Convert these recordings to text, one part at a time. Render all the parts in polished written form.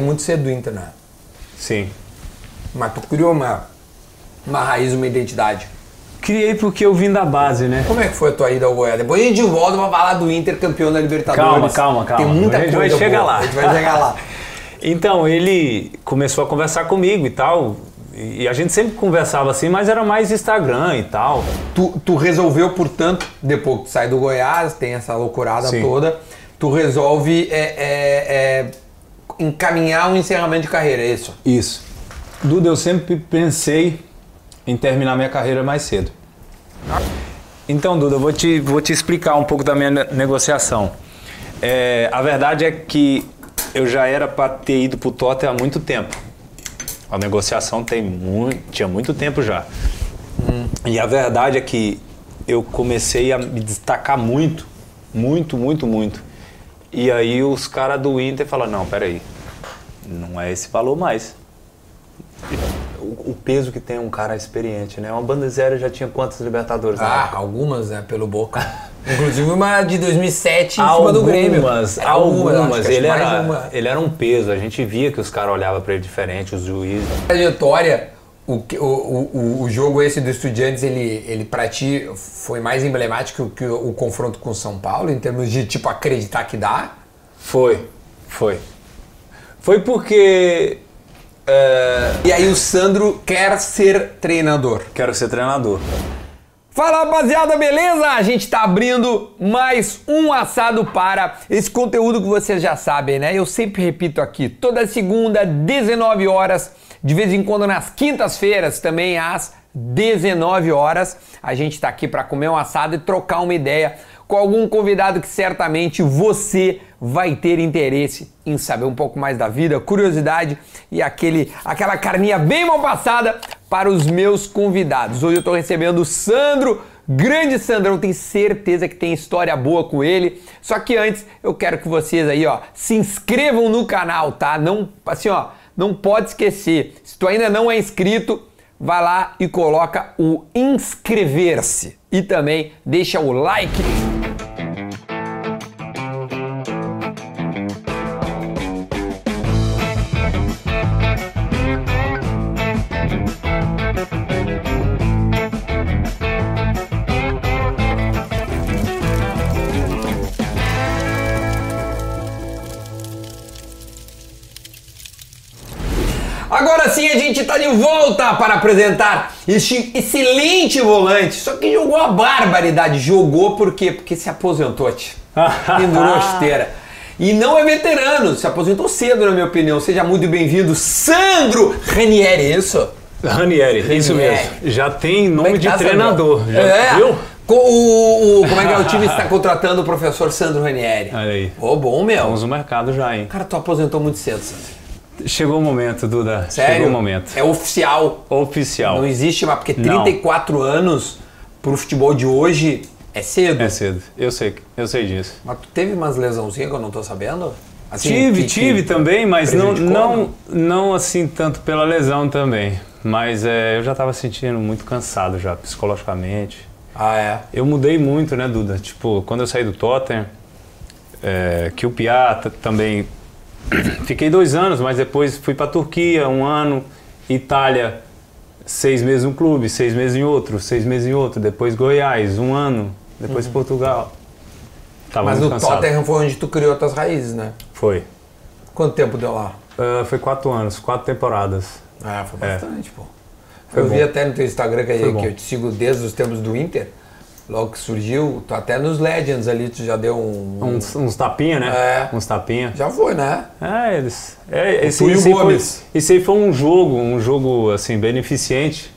muito cedo do Inter, né? Sim. Mas tu criou uma raiz, uma identidade. Criei porque eu vim da base, né? Como é que foi a tua ida ao Goiás? Depois a gente volta pra falar do Inter campeão da Libertadores. Calma. Tem muita coisa A gente vai chegar lá. A gente vai chegar lá. Então, ele começou a conversar comigo e tal. E a gente sempre conversava assim, mas era mais Instagram e tal. Tu resolveu, portanto, depois que tu sai do Goiás, tem essa loucurada Sim. toda, tu resolve encaminhar um encerramento de carreira, é isso? Isso. Duda, eu sempre pensei em terminar minha carreira mais cedo. Então, Duda, eu vou te explicar um pouco da minha negociação. A verdade é que eu já era para ter ido pro Tottenham há muito tempo. A negociação tinha muito tempo já. E a verdade é que eu comecei a me destacar muito. E aí os caras do Inter falaram, não, peraí, não é esse valor mais. O peso que tem um cara experiente, né? Uma Bandeira já tinha quantas Libertadores? Algumas, né? Pelo Boca. Inclusive uma de 2007 em cima do Grêmio. Algumas. Ele era um peso. A gente via que os caras olhavam pra ele diferente, os juízes. A trajetória, o jogo esse do Estudiantes, ele pra ti foi mais emblemático que o confronto com o São Paulo, em termos de, tipo, acreditar que dá? Foi porque... E aí o Sandro quer ser treinador. Quero ser treinador. Fala, rapaziada, beleza? A gente tá abrindo mais um assado para esse conteúdo que vocês já sabem, né? Eu sempre repito aqui, toda segunda, 19 horas, de vez em quando nas quintas-feiras também às 19 horas, a gente tá aqui para comer um assado e trocar uma ideia com algum convidado que certamente você vai ter interesse em saber um pouco mais da vida, curiosidade e aquela carninha bem mal passada para os meus convidados. Hoje eu estou recebendo o Sandro, grande Sandrão, tenho certeza que tem história boa com ele. Só que antes eu quero que vocês aí, ó, se inscrevam no canal, tá? Não, assim, ó, não pode esquecer. Se tu ainda não é inscrito, vai lá e coloca o inscrever-se e também deixa o like. Agora sim a gente tá de volta para apresentar este excelente volante, só que jogou a barbaridade. Jogou por quê? Porque se aposentou, pendurou a esteira. E não é veterano, se aposentou cedo na minha opinião. Seja muito bem-vindo, Sandro Ranieri, isso? Ranieri, isso mesmo. Já tem nome de treinador, viu? Como é que é? O time está contratando o professor Sandro Ranieri. Olha aí. Bom, meu. Estamos no mercado já, hein? Cara, tu aposentou muito cedo, Sandro. Chegou o momento, Duda. Sério? Chegou o momento. É oficial. Oficial. Não existe mais, porque 34 anos pro futebol de hoje é cedo. É cedo, eu sei disso. Mas tu teve umas lesãozinhas que eu não tô sabendo? Assim, tive também, mas não assim tanto pela lesão também. Mas eu já tava sentindo muito cansado já, psicologicamente. Ah, é? Eu mudei muito, né, Duda? Tipo, quando eu saí do Tottenham, que o Piá também... Fiquei 2 anos, mas depois fui para Turquia 1 ano, Itália 6 meses em um clube, 6 meses em outro, 6 meses em outro, depois Goiás 1 ano, depois Portugal. Mas no Tottenham foi onde tu criou tuas raízes, né? Foi. Quanto tempo deu lá? Foi 4 anos, 4 temporadas. Ah, foi bastante, pô. Eu vi até no teu Instagram que eu te sigo desde os tempos do Inter. Logo que surgiu, tu até nos Legends ali, tu já deu uns tapinha, né? Uns tapinha. Já foi, né? Esse aí foi um jogo assim, beneficente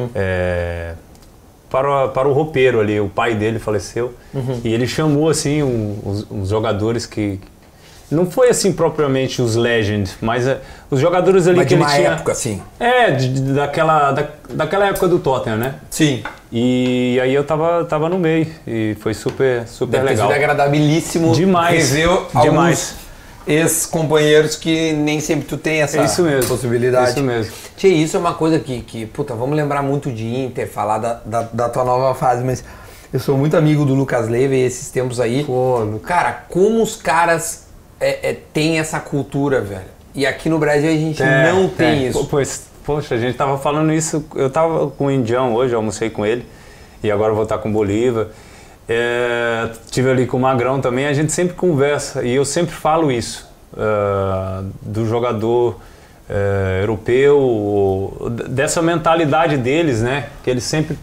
para o roupeiro ali. O pai dele faleceu e ele chamou assim uns jogadores que... Não foi assim propriamente os Legends, mas os jogadores ali que ele tinha... época, assim. Daquela época do Tottenham, né? Sim. E aí eu tava no meio e foi super Deve legal. Ter sido agradabilíssimo rever alguns ex-companheiros que nem sempre tu tem essa possibilidade. Isso mesmo. Tchê, isso é uma coisa que puta, vamos lembrar muito de Inter, falar da tua nova fase, mas eu sou muito amigo do Lucas Leiva e esses tempos aí. Pô, cara, como os caras... tem essa cultura, velho. E aqui no Brasil a gente não tem isso. Poxa, a gente tava falando isso, eu tava com o Indião hoje, eu almocei com ele, e agora eu vou estar com o Bolívar. Tive ali com o Magrão também, a gente sempre conversa, e eu sempre falo isso, do jogador europeu, dessa mentalidade deles, né? Que eles sempre...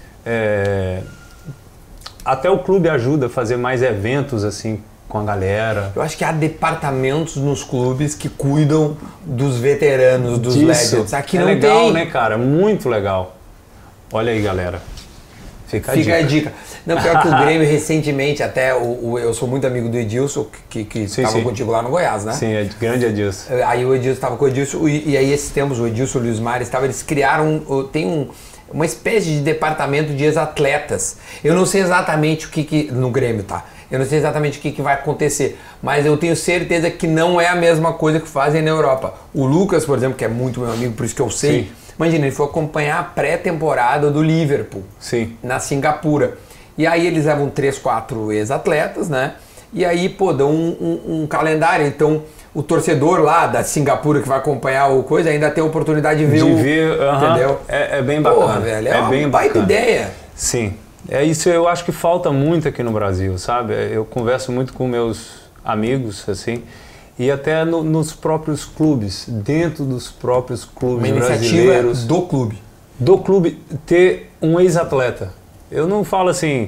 até o clube ajuda a fazer mais eventos assim com a galera. Eu acho que há departamentos nos clubes que cuidam dos veteranos, dos legends. Aqui não legal, tem. Né, cara? Muito legal. Olha aí, galera. Fica a dica. Não, pior que o Grêmio recentemente, até eu sou muito amigo do Edilson, que estava contigo lá no Goiás, né? Sim, grande Edilson. Aí o Edilson estava com o Edilson, e aí esses tempos o Edilson e o Luiz Mares eles criaram, uma espécie de departamento de ex-atletas. Eu não sei exatamente o que no Grêmio, tá? Eu não sei exatamente o que vai acontecer, mas eu tenho certeza que não é a mesma coisa que fazem na Europa. O Lucas, por exemplo, que é muito meu amigo, por isso que eu sei, sim. Imagina, ele foi acompanhar a pré-temporada do Liverpool, sim. Na Singapura. E aí eles levam 3, 4 ex-atletas, né? E aí, dão um calendário. Então, o torcedor lá da Singapura que vai acompanhar o coisa ainda tem a oportunidade de ver entendeu? É bem bacana. Porra, velho, é bem baita bacana. Ideia. Sim. Isso eu acho que falta muito aqui no Brasil, sabe? Eu converso muito com meus amigos, assim, e até nos próprios clubes, dentro dos próprios clubes brasileiros. Do clube. Do clube ter um ex-atleta. Eu não falo assim,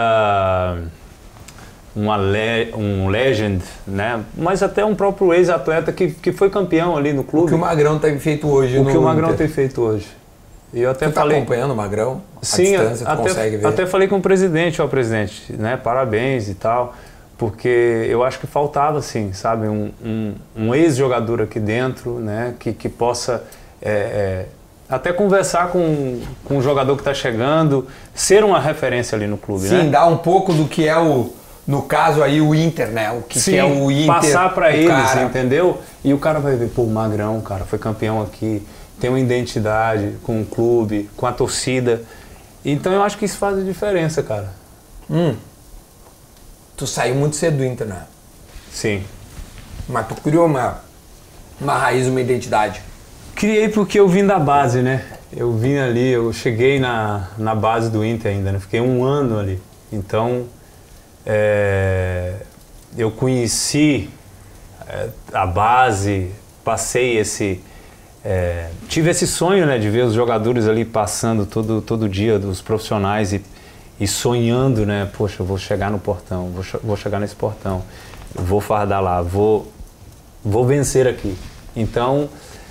um legend, né? Mas até um próprio ex-atleta que foi campeão ali no clube. O que o Magrão tem feito hoje. O que o Magrão tem feito hoje. E eu até tu falei, acompanhando o Magrão? Sim, distância, tu consegue ver? Até falei com o presidente, presidente, né? Parabéns e tal, porque eu acho que faltava, assim, sabe, um ex-jogador aqui dentro, né? Que possa até conversar com o jogador que está chegando, ser uma referência ali no clube, né? Sim, dar um pouco do que é no caso aí, o Inter, né? O que é o Inter. Passar para eles, entendeu? E o cara vai ver, pô, o Magrão, cara, foi campeão aqui, tem uma identidade com o clube, com a torcida. Então eu acho que isso faz a diferença, cara. Tu saiu muito cedo do Inter, né? Sim. Mas tu criou uma raiz, uma identidade. Criei porque eu vim da base, né? Eu vim ali, eu cheguei na base do Inter ainda, né? Fiquei 1 ano ali. Então, eu conheci a base, passei tive esse sonho, né, de ver os jogadores ali passando todo dia, dos profissionais e sonhando, né, poxa, eu vou chegar no portão, vou chegar nesse portão, vou fardar lá, vou vencer aqui. Então,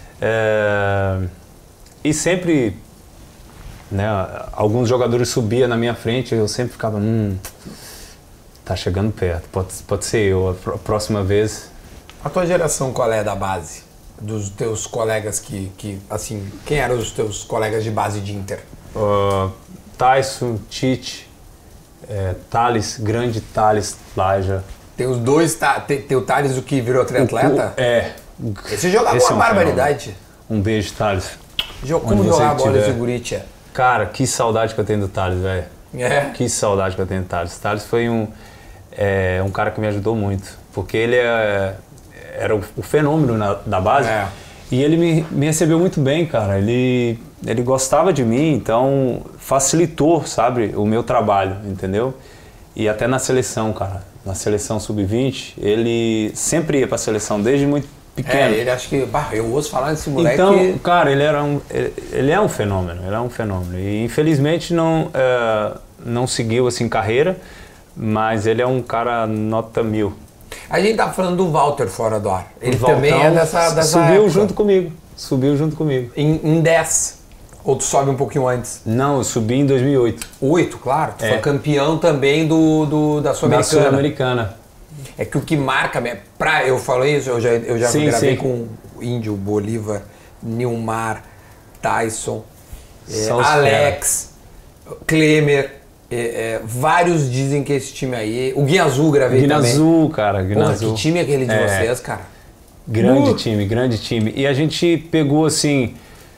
e sempre, né, alguns jogadores subiam na minha frente, eu sempre ficava, tá chegando perto, pode ser eu, a próxima vez. A tua geração qual é da base? Dos teus colegas assim, quem eram os teus colegas de base de Inter? Tyson, Tite, Thales, grande Thales Laja. Tem os dois, tem o Thales, o que virou triatleta? Esse jogava uma barbaridade. Um beijo, Thales. Como jogar a bola esse guri, tia? Cara, que saudade que eu tenho do Thales, velho. Que saudade que eu tenho do Thales. Thales foi um cara que me ajudou muito, porque ele era o fenômeno da base, e ele me recebeu muito bem, cara. Ele gostava de mim, então facilitou, sabe, o meu trabalho, entendeu? E até na seleção, cara, na seleção sub-20, ele sempre ia pra seleção desde muito pequeno. Ele acho que, eu ouço falar desse moleque. Então, cara, ele é um fenômeno, e infelizmente não seguiu assim carreira, mas ele é um cara nota 1000. A gente tá falando do Walter fora do ar. Ele também é dessa subiu época. Subiu junto comigo. Em 10? Ou tu sobe um pouquinho antes? Não, eu subi em 2008. 8, claro. Tu foi campeão também da Sul-Americana. Da Sul-Americana. É que o que marca... eu falei isso, eu já gravei com o Índio, Bolívar, Nilmar, Tyson, Alex, Klemer... vários dizem que esse time aí... O Guinha Azul gravei também. Guinha Azul, cara. Guinha Azul. Que time é aquele de vocês, cara? Grande time. E a gente pegou assim...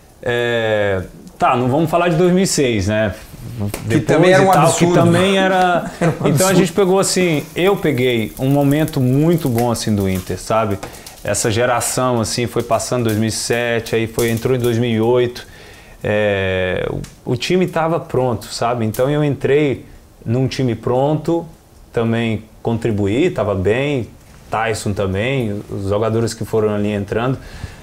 não vamos falar de 2006, né? Que também era um absurdo. Que também era... Então a gente pegou assim... Eu peguei um momento muito bom assim do Inter, sabe? essa geração assim foi passando em 2007, aí entrou em 2008. O time estava pronto, sabe? Então eu entrei num time pronto, também contribuí, estava bem, Tyson também, os jogadores que foram ali entrando.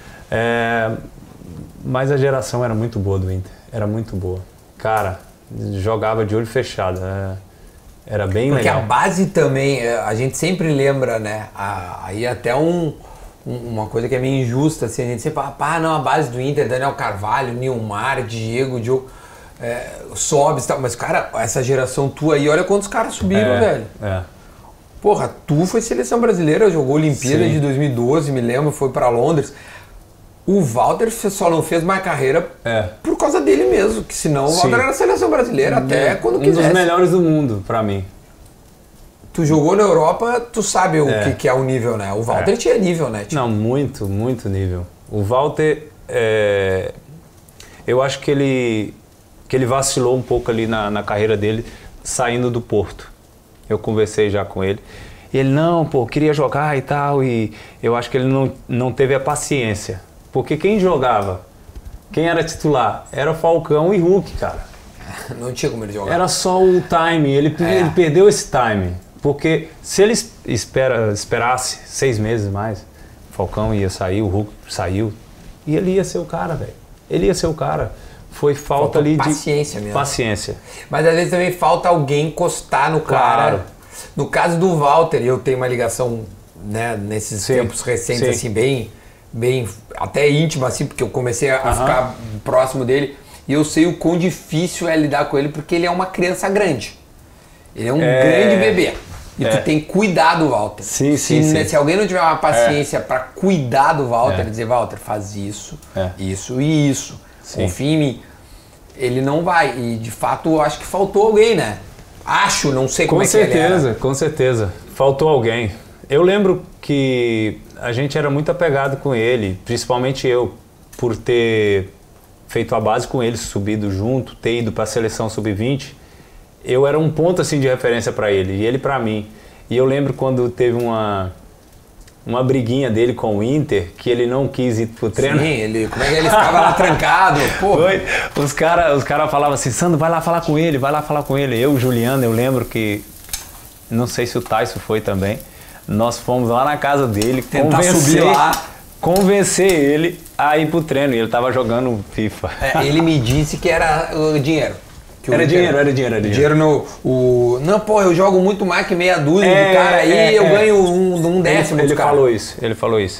Mas a geração era muito boa do Inter, era muito boa. Cara, jogava de olho fechado, era bem legal. Porque a base também, a gente sempre lembra, né? Aí até uma coisa que é meio injusta, assim, a gente sempre fala, não, a base do Inter, Daniel Carvalho, Nilmar, Diego, Diogo, Sobis e tal. Mas, cara, essa geração tua aí, olha quantos caras subiram, velho. Porra, tu foi seleção brasileira, jogou Olimpíada de 2012, me lembro, foi pra Londres. O Walter só não fez mais carreira por causa dele mesmo, que senão o Walter era seleção brasileira até quando quisesse. Um dos melhores do mundo, pra mim. Tu jogou na Europa, tu sabe o que é o nível, né? O Walter tinha nível, né? Não, muito, muito nível. O Walter, eu acho que ele vacilou um pouco ali na carreira dele, saindo do Porto. Eu conversei já com ele. E ele, queria jogar e tal, e eu acho que ele não teve a paciência. Porque quem jogava, quem era titular, era Falcão e Hulk, cara. Não tinha como ele jogar. Era só o time, ele perdeu esse time. Porque se ele esperasse 6 meses mais, Falcão ia sair, o Hulk saiu, e ele ia ser o cara, velho. Ele ia ser o cara. Foi falta ali de paciência mesmo. Paciência. Mas às vezes também falta alguém encostar no cara. No caso do Walter, eu tenho uma ligação, né, nesses tempos recentes, assim, bem até íntima, assim, porque eu comecei a ficar próximo dele, e eu sei o quão difícil é lidar com ele, porque ele é uma criança grande. Ele é um grande bebê. E tu tem que cuidar do Walter. Se alguém não tiver uma paciência para cuidar do Walter, dizer, Walter, faz isso, isso e isso. Confia em mim. Ele não vai. E de fato, eu acho que faltou alguém, né? Não sei como é que ele era. Com certeza. Faltou alguém. Eu lembro que a gente era muito apegado com ele, principalmente eu, por ter feito a base com ele, subido junto, ter ido para a seleção sub-20. Eu era um ponto assim de referência para ele e ele para mim. E eu lembro quando teve uma briguinha dele com o Inter, que ele não quis ir pro treino. Sim, como é que ele ficava lá trancado? Os cara falavam assim, Sandro, vai lá falar com ele, vai lá falar com ele. Eu, Juliano, eu lembro que, não sei se o Tyson foi também, nós fomos lá na casa dele, tentar subir lá, convencer ele a ir pro treino, e ele tava jogando FIFA. Ele me disse que era dinheiro. Era dinheiro. Dinheiro Não, eu jogo muito mais que meia dúzia do cara aí, eu ganho um décimo ele do cara. Ele falou isso.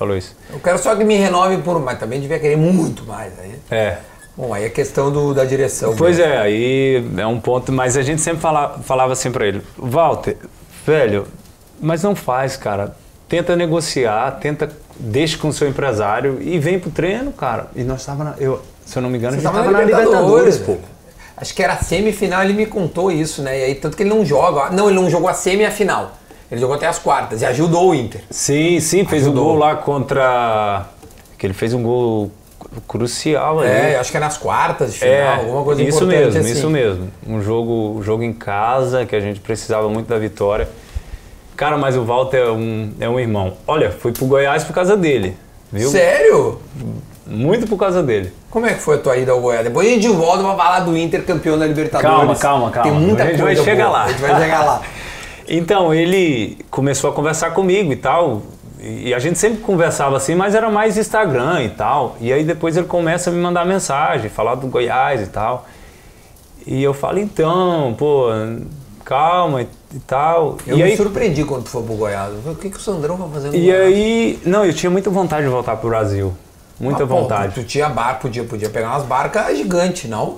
Eu quero só que me renove mas também devia querer muito mais. Aí. Bom, aí é questão da direção. Pois mesmo. Aí é um ponto, mas a gente sempre falava assim pra ele, Walter, velho, mas não faz, cara. Tenta negociar, deixa com o seu empresário e vem pro treino, cara. E nós estávamos, se eu não me engano, a gente estava na Libertadores, pô. Acho que era a semifinal, ele me contou isso, né? E aí, tanto que ele não joga. Não, ele não jogou a semi e a final. Ele jogou até as quartas e ajudou o Inter. Sim, fez um gol lá contra... Que ele fez um gol crucial ali. Acho que é nas quartas de final, alguma coisa importante assim. Isso mesmo. Um jogo em casa, que a gente precisava muito da vitória. Cara, mas o Walter é um irmão. Olha, fui pro Goiás por causa dele, viu? Sério? Muito por causa dele. Como é que foi a tua ida ao Goiás? Depois a gente volta pra falar do Inter campeão da Libertadores. Calma. Tem muita coisa. A gente vai chegar lá. A gente vai chegar lá. Então, ele começou a conversar comigo e tal. E a gente sempre conversava assim, mas era mais Instagram e tal. E aí depois ele começa a me mandar mensagem, falar do Goiás e tal. E eu falo, então, calma e tal. Eu me surpreendi quando tu foi pro Goiás. O que o Sandrão vai fazer no Goiás? E aí, eu tinha muita vontade de voltar pro Brasil. Muita vontade. Tu tinha podia pegar umas barcas gigantes, não?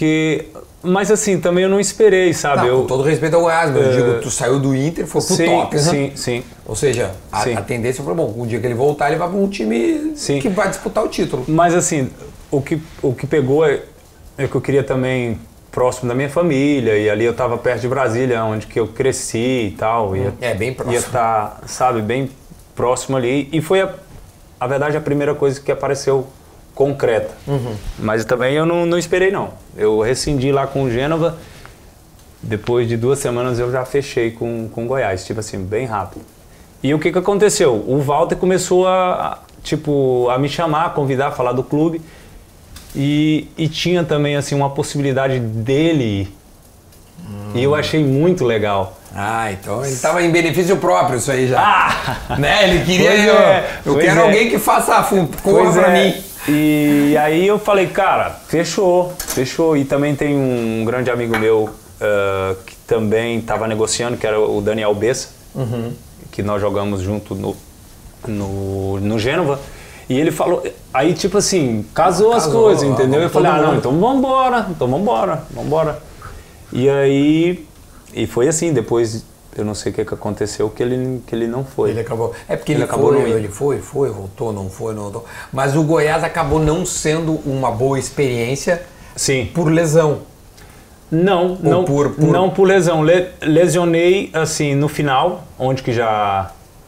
Mas assim, também eu não esperei, sabe? Com todo respeito ao Goiás, mas eu digo, tu saiu do Inter e foi pro top, né? Sim. Ou seja, a tendência foi, um dia que ele voltar, ele vai pra um time que vai disputar o título. Mas assim, o que pegou é que eu queria também próximo da minha família, e ali eu tava perto de Brasília, onde que eu cresci e tal. Bem próximo. Ia estar, sabe, bem próximo ali. E foi, a verdade, a primeira coisa que apareceu concreta. Mas também eu não esperei, não. Eu rescindi lá com o Gênova, depois de 2 semanas eu já fechei com Goiás, tipo assim, bem rápido. E o que aconteceu? O Walter começou a me chamar, a convidar, a falar do clube. E tinha também assim, uma possibilidade dele ir. E eu achei muito legal. Ah, então ele estava em benefício próprio isso aí já. Né? Ele queria... Eu quero alguém que faça a cor pra mim. E aí eu falei, cara, fechou. E também tem um grande amigo meu que também estava negociando, que era o Daniel Bessa, que nós jogamos junto no Gênova. E ele falou, aí tipo assim, casou as coisas, entendeu? Eu falei, não, então vambora. E aí, foi assim, depois eu não sei o que aconteceu, que ele não foi. Ele acabou, porque ele foi, voltou, não voltou. Mas o Goiás acabou não sendo uma boa experiência. Sim. Por lesão. Não por lesão. Lesionei assim no final, onde que já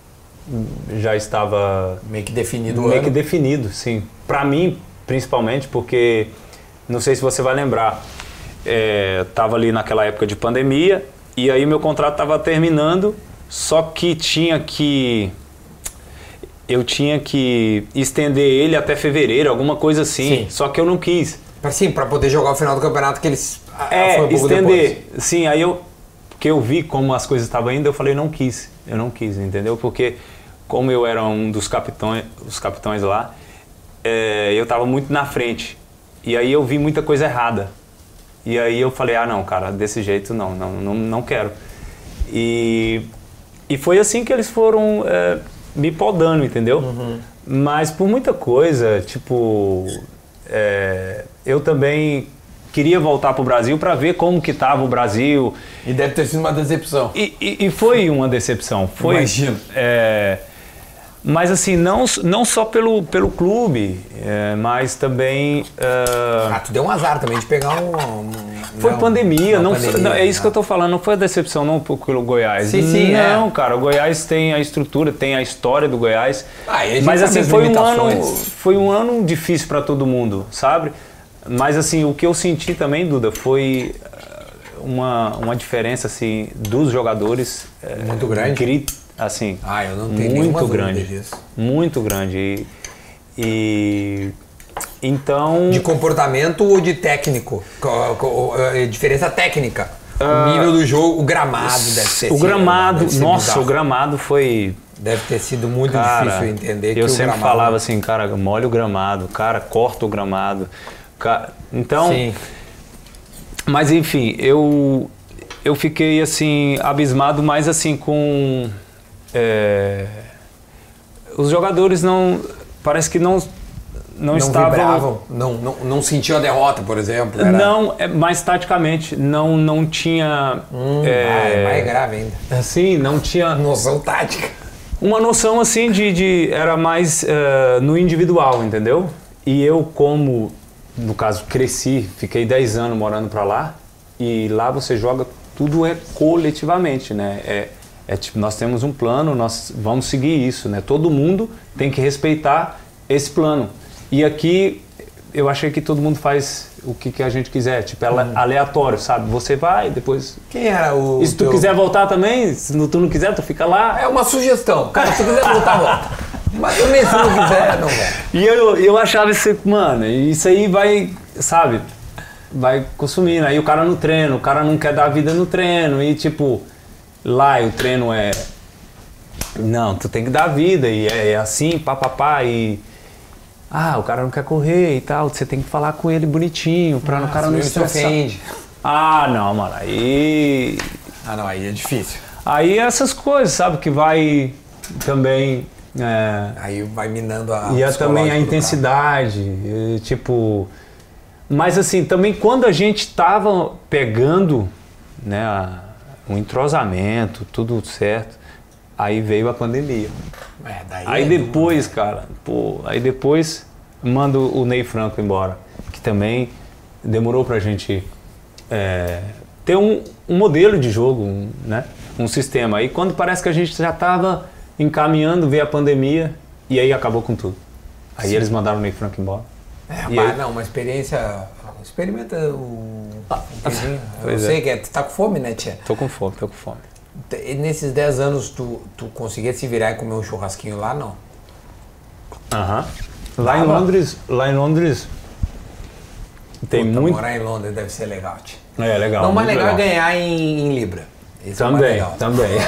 estava meio que definido. Definido, sim. Para mim, principalmente, porque não sei se você vai lembrar, tava ali naquela época de pandemia e aí meu contrato estava terminando, só que eu tinha que estender ele até fevereiro, alguma coisa assim. Sim. Só que eu não quis. Sim, para poder jogar o final do campeonato que eles foi um pouco estender. Depois. Sim, aí porque eu vi como as coisas estavam indo, eu falei, eu não quis, entendeu? Porque como eu era um dos capitães lá, eu estava muito na frente. E aí eu vi muita coisa errada. E aí eu falei, não, cara, desse jeito não quero. E foi assim que eles foram me podando, entendeu? Mas por muita coisa, eu também queria voltar para o Brasil para ver como que estava o Brasil. E deve ter sido uma decepção. E foi uma decepção. Imagino. Mas assim, não só pelo clube, mas também... tu deu um azar também de pegar Foi pandemia, é isso que eu tô falando, não foi a decepção não pelo Goiás. Sim, não, cara, o Goiás tem a estrutura, tem a história do Goiás. Mas assim, foi um ano difícil para todo mundo, sabe? Mas assim, o que eu senti também, Duda, foi uma diferença assim, dos jogadores... muito grande. Assim, eu não tenho muito grande disso. Muito grande. E então... De comportamento ou de técnico? Diferença técnica. O nível do jogo, o gramado deve ser. O gramado, o gramado foi... Deve ter sido muito difícil entender que o gramado... Eu sempre falava assim, cara, molha o gramado, cara, corta o gramado. Então... Sim. Mas enfim, eu fiquei assim, abismado mais assim com... os jogadores parece que não estavam... Vibravam, não sentiam a derrota, por exemplo? Não, mas taticamente, não tinha... mais grave ainda. Assim, não tinha... Noção tática. Uma noção assim era mais no individual, entendeu? E eu como, no caso, cresci, fiquei 10 anos morando pra lá, e lá você joga, tudo coletivamente, né? Nós temos um plano, nós vamos seguir isso, né? Todo mundo tem que respeitar esse plano. E aqui, eu achei que todo mundo faz o que a gente quiser, aleatório, sabe? Você vai, depois... Quem era o... E se tu quiser voltar também, se tu não quiser, tu fica lá. É uma sugestão. Cara, se tu quiser voltar, volta. Mas também se não quiser, não vai. E eu achava isso, mano, isso aí vai, sabe? Vai consumindo. Aí o cara no treino, o cara não quer dar vida no treino e lá o treino não, tu tem que dar vida e é assim, papapá, e o cara não quer correr e tal, você tem que falar com ele bonitinho pra o cara não se ofende. Não, mano, aí... aí é difícil. Aí essas coisas, sabe, que vai também... aí vai minando a... E também a intensidade, mas assim, também quando a gente tava pegando, né, um entrosamento, tudo certo, aí veio a pandemia. Aí depois, cara, aí depois mando o Ney Franco embora, que também demorou pra gente ter um modelo de jogo, né, um sistema. Aí quando parece que a gente já tava encaminhando, veio a pandemia e aí acabou com tudo. Aí eles mandaram o Ney Franco embora. Uma experiência... Experimenta o... Eu sei que tu tá com fome, né, tia? Tô com fome. Nesses 10 anos, tu conseguia se virar e comer um churrasquinho lá, não? Aham. Lá em Londres tem muito... Morar em Londres deve ser legal, tio. É, legal. Não, mais muito legal é ganhar em Libra. Esse é o mais legal. Também.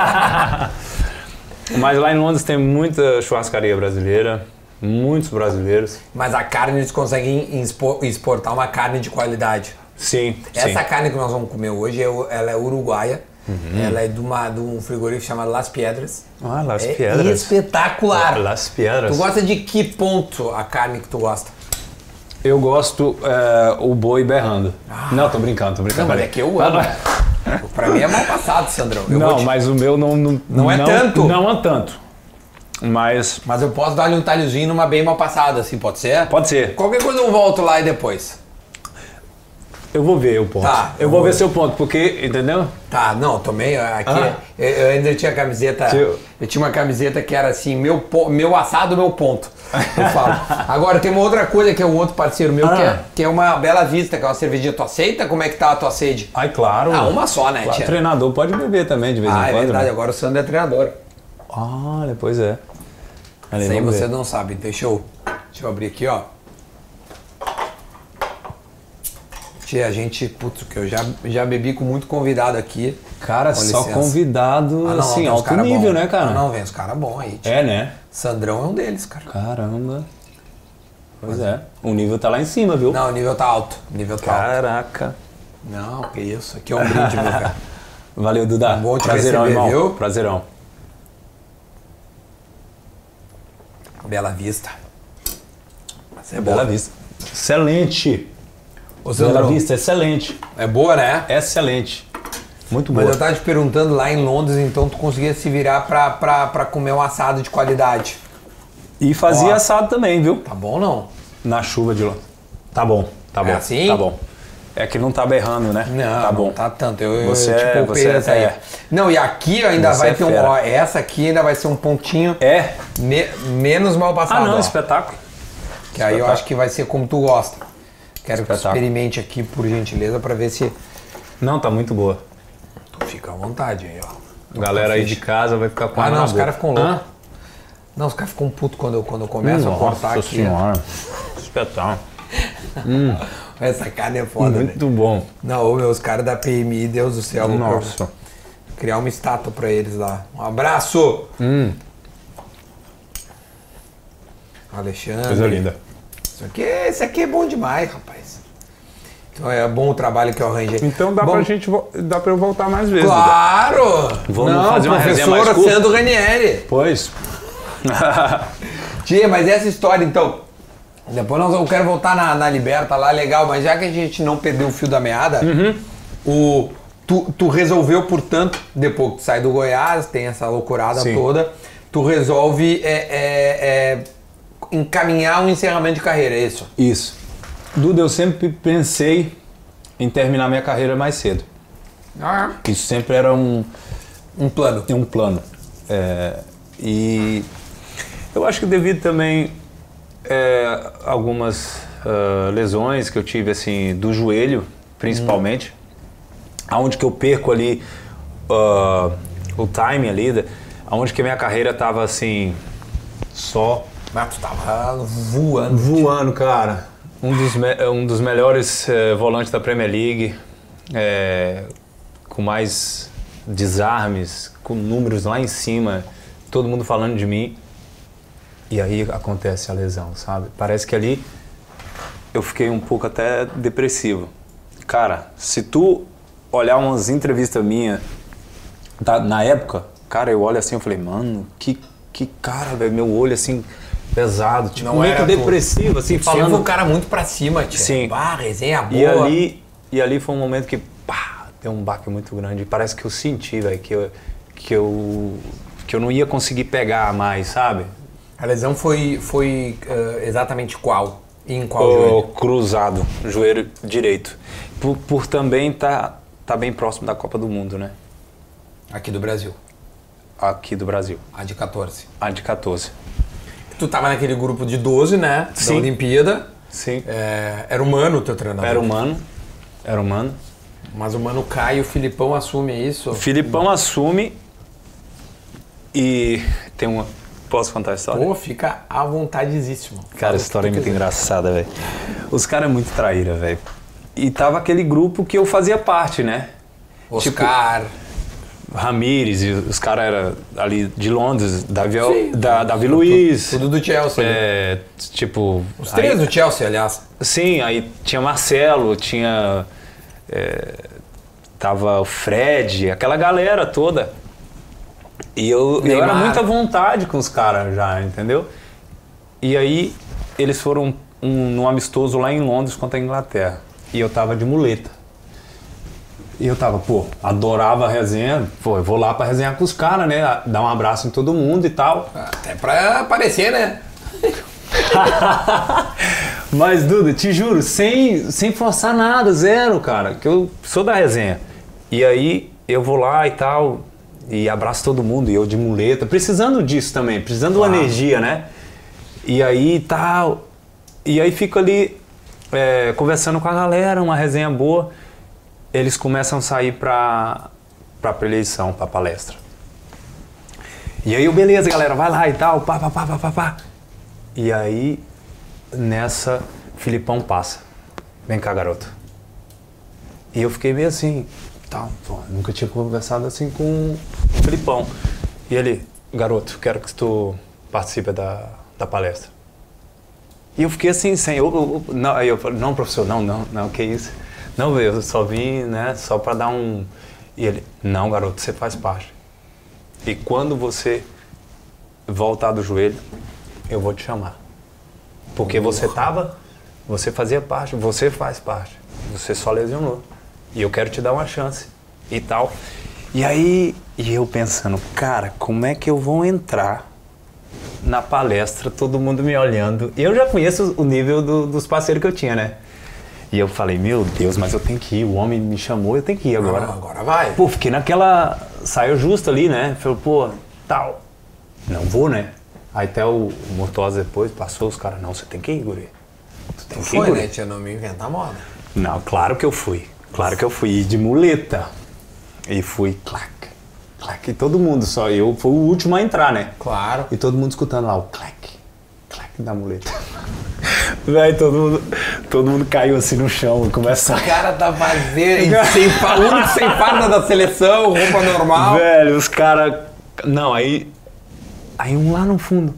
Mas lá em Londres tem muita churrascaria brasileira, muitos brasileiros. Mas a carne eles conseguem exportar uma carne de qualidade. Sim, Essa sim. carne que nós vamos comer hoje, ela é uruguaia. Ela é de um frigorífico chamado Las Piedras. Ah, Las É Piedras. espetacular. Las Piedras. Tu gosta de que ponto a carne que tu gosta? Eu gosto o boi berrando. Não, tô brincando. Não, mas é que eu amo. Pra mim é mal passado, Sandrão. Não, mas o meu Não é tanto? Não é tanto. Mas Mas eu posso dar-lhe um talhozinho numa bem mal passada, assim, pode ser? pode ser. Qualquer coisa eu volto lá e depois. Eu vou ver o ponto. Tá, eu vou ver seu ponto, porque, entendeu? Tá, não, tomei aqui. Eu ainda tinha camiseta. Eu tinha uma camiseta que era assim, meu assado, meu ponto. Eu falo. Agora tem uma outra coisa que é um outro parceiro meu, que é uma Bela Vista, que é uma cervejinha. Tu aceita? Como é que tá a tua sede? Ai, claro. Uma só, né, Claro, tia? treinador pode beber também de vez em quando. É verdade, né? agora o Sandro é treinador. Olha, pois é. Ali, Isso aí vamos você ver. não sabe. Deixa eu abrir aqui, ó. Tia, a gente, putz, que eu já bebi com muito convidado aqui. Cara, Com só licença. convidado, assim, tem uns alto cara nível, bom. né, cara? Não, vem os caras bons aí, tia. É, né? Sandrão é um deles, cara. Caramba. Pois é. O nível tá lá em cima, viu? Não, o nível tá alto. O nível tá alto. Caraca. Não, que isso. Aqui é um brinde, meu cara. Valeu, Duda. Bom te Prazerão, receber, irmão. viu? Prazerão. Bela Vista. Mas é Bela boa. Vista. Excelente. Ô, Bela Sandrão, Vista, excelente. é boa, né? Excelente. Muito Mas boa. eu tava te perguntando lá em Londres, então tu conseguia se virar pra comer um assado de qualidade. E fazia Ó. assado também, viu? Tá bom ou não? Na chuva de lá. Tá bom, tá bom. assim? Tá bom. É que não tá berrando, né? Não, tá bom. não tá tanto. Eu Você te é- poupei você essa aí. é- Não, e aqui ainda Você vai é ter um... fera. Ó, essa aqui ainda vai ser um pontinho É? menos mal passado. Ah, não, ó. espetáculo. Que aí eu acho que vai ser como tu gosta. Quero que tu Espetáculo. experimente aqui, por gentileza, pra ver se Não, tá muito boa. tu fica à vontade aí, ó. Galera aí de casa vai ficar com Ah, água não, na os boca. caras ficam loucos. Não, os caras ficam putos quando eu começo a cortar Nossa aqui. senhora. Espetáculo. Essa carne é foda, né? Muito bom. Não, ô, meu, os caras da PMI, Deus do céu. vou Nossa. criar uma estátua pra eles lá. Um abraço! Alexandre. Coisa linda. Esse aqui é bom demais, rapaz. Então é bom o trabalho que eu arranjei. Então dá Bom, pra gente, dá pra eu voltar mais vezes. Duda. Claro! Vamos Não, fazer uma resenha mais professor curta? Sandro Ranieri. Pois. Tia, mas essa história, então... Depois eu quero voltar na Liberta lá, legal, mas já que a gente não perdeu o fio da meada, tu resolveu, portanto, depois que tu sai do Goiás, tem essa loucurada Sim. toda, tu resolve encaminhar um encerramento de carreira, é isso? Isso. Duda, eu sempre pensei em terminar minha carreira mais cedo. Isso sempre era um plano. plano. E eu acho que devido também algumas lesões que eu tive assim do joelho, principalmente, aonde que eu perco ali o time ali, aonde que a minha carreira tava assim só Mas tu tava voando. voando, cara. Um dos melhores volantes da Premier League, com mais desarmes, com números lá em cima, todo mundo falando de mim. E aí acontece a lesão, sabe? Parece que ali eu fiquei um pouco até depressivo. Cara, se tu olhar umas entrevistas minhas na época, cara, eu olho assim, eu falei, mano, que cara, velho, meu olho assim, pesado, tipo, Não muito era depressivo, assim, Sempre falando... um cara muito pra cima, tia. Sim. Bah, resenha boa. E ali foi um momento que, pá, deu um baque muito grande. Parece que eu senti, velho, que eu não ia conseguir pegar mais, sabe? A lesão foi exatamente qual? E em qual joelho? Cruzado, joelho direito. Por também tá bem próximo da Copa do Mundo, né? Aqui do Brasil. Aqui do Brasil. A de 14. A de 14. Tu tava naquele grupo de 12, né? Sim. Da Olimpíada. Sim. Era humano o teu treinador. Era humano. Mas o Mano Caio e o Filipão assumem isso? O Filipão assume e tem uma... Posso contar a história? Pô, fica à vontadezíssimo. Cara, a história é muito engraçada, velho. Os caras é muito traíra, velho. E tava aquele grupo que eu fazia parte, né? Oscar... Ramires, e os caras eram ali de Londres, Davi Luiz. Tudo do Chelsea. Tipo... Os três do Chelsea, aliás. Sim, aí tinha Marcelo, tinha... tava o Fred, aquela galera toda. E eu era muito à vontade com os caras já, entendeu? E aí eles foram num amistoso lá em Londres contra a Inglaterra. E eu tava de muleta. E eu tava, adorava a resenha. Eu vou lá pra resenhar com os caras, né? Dar um abraço em todo mundo e tal. Até pra aparecer, né? Mas, Duda, te juro, sem forçar nada, zero, cara. Que eu sou da resenha. E aí eu vou lá e tal, e abraço todo mundo, e eu de muleta, precisando disso também, precisando de uma energia, né? E aí tal. E aí fico ali conversando com a galera, uma resenha boa. Eles começam a sair pra eleição, pra palestra. E aí, beleza, galera, vai lá e tal, pá. E aí, nessa, Filipão passa. Vem cá, garoto. E eu fiquei meio assim, nunca tinha conversado assim com o Filipão. E ele, garoto, quero que tu participe da palestra. E eu fiquei assim, aí eu falei, não, professor, não, que isso? Não, eu só vim, né, só para dar um... E ele, não, garoto, você faz parte. E quando você voltar do joelho, eu vou te chamar. Porque você fazia parte, você faz parte. Você só lesionou. E eu quero te dar uma chance e tal. E aí, eu pensando, cara, como é que eu vou entrar na palestra, todo mundo me olhando? Eu já conheço o nível dos parceiros que eu tinha, né? E eu falei, meu Deus, mas eu tenho que ir, o homem me chamou, eu tenho que ir agora. Agora vai. Fiquei naquela saia justa ali, né? Falei, tal. Não vou, né? Aí até o Mortosa depois passou, os caras, não, você tem que ir, guri. Tu tem que ir, né? Tia, não me inventa moda. Não, claro que eu fui. Claro que eu fui de muleta. E fui, clac. E todo mundo, só eu fui o último a entrar, né? Claro. E todo mundo escutando lá o clac da muleta. Véi, todo mundo caiu assim no chão e começa... O cara tá fazendo, único sem farda da seleção, roupa normal. Velho, os caras... Não, aí um lá no fundo.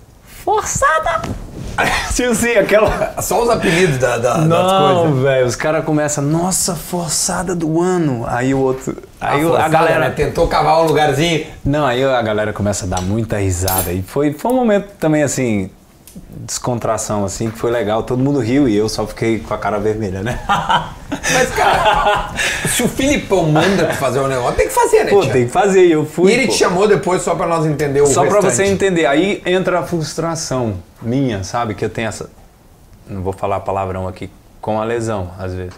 Forçada! Tipo assim, aquela... Só os apelidos das coisas. Não, velho, os caras começam, nossa, forçada do ano. Aí o outro... Aí a galera... Né? Tentou cavar um lugarzinho. Não, aí a galera começa a dar muita risada. E foi um momento também, assim... descontração, assim, que foi legal, todo mundo riu e eu só fiquei com a cara vermelha, né? Mas, cara, se o Filipão manda tu fazer um negócio, tem que fazer, né, tia? Tem que fazer, e eu fui. E ele te chamou depois só pra nós entender o Só restante. pra você entender, aí entra a frustração minha, sabe? Que eu tenho essa, não vou falar palavrão aqui, com a lesão, às vezes.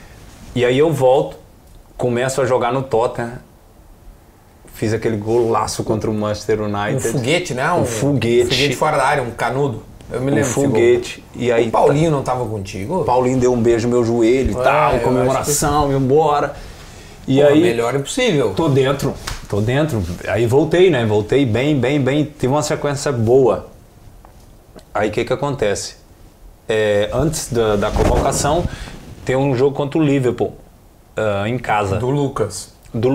E aí eu volto, começo a jogar no Tottenham, fiz aquele golaço contra o Manchester United. Um foguete, né? Um foguete. Um foguete fora da área, um canudo. Eu me lembro. Um foguete. E aí, o Paulinho não tava contigo? O Paulinho deu um beijo no meu joelho e tal, comemoração, ia embora. E aí... melhor impossível. Tô dentro. Aí voltei, né? Voltei bem. Tive uma sequência boa. Aí o que acontece? Antes da convocação, tem um jogo contra o Liverpool, em casa. Do Lucas.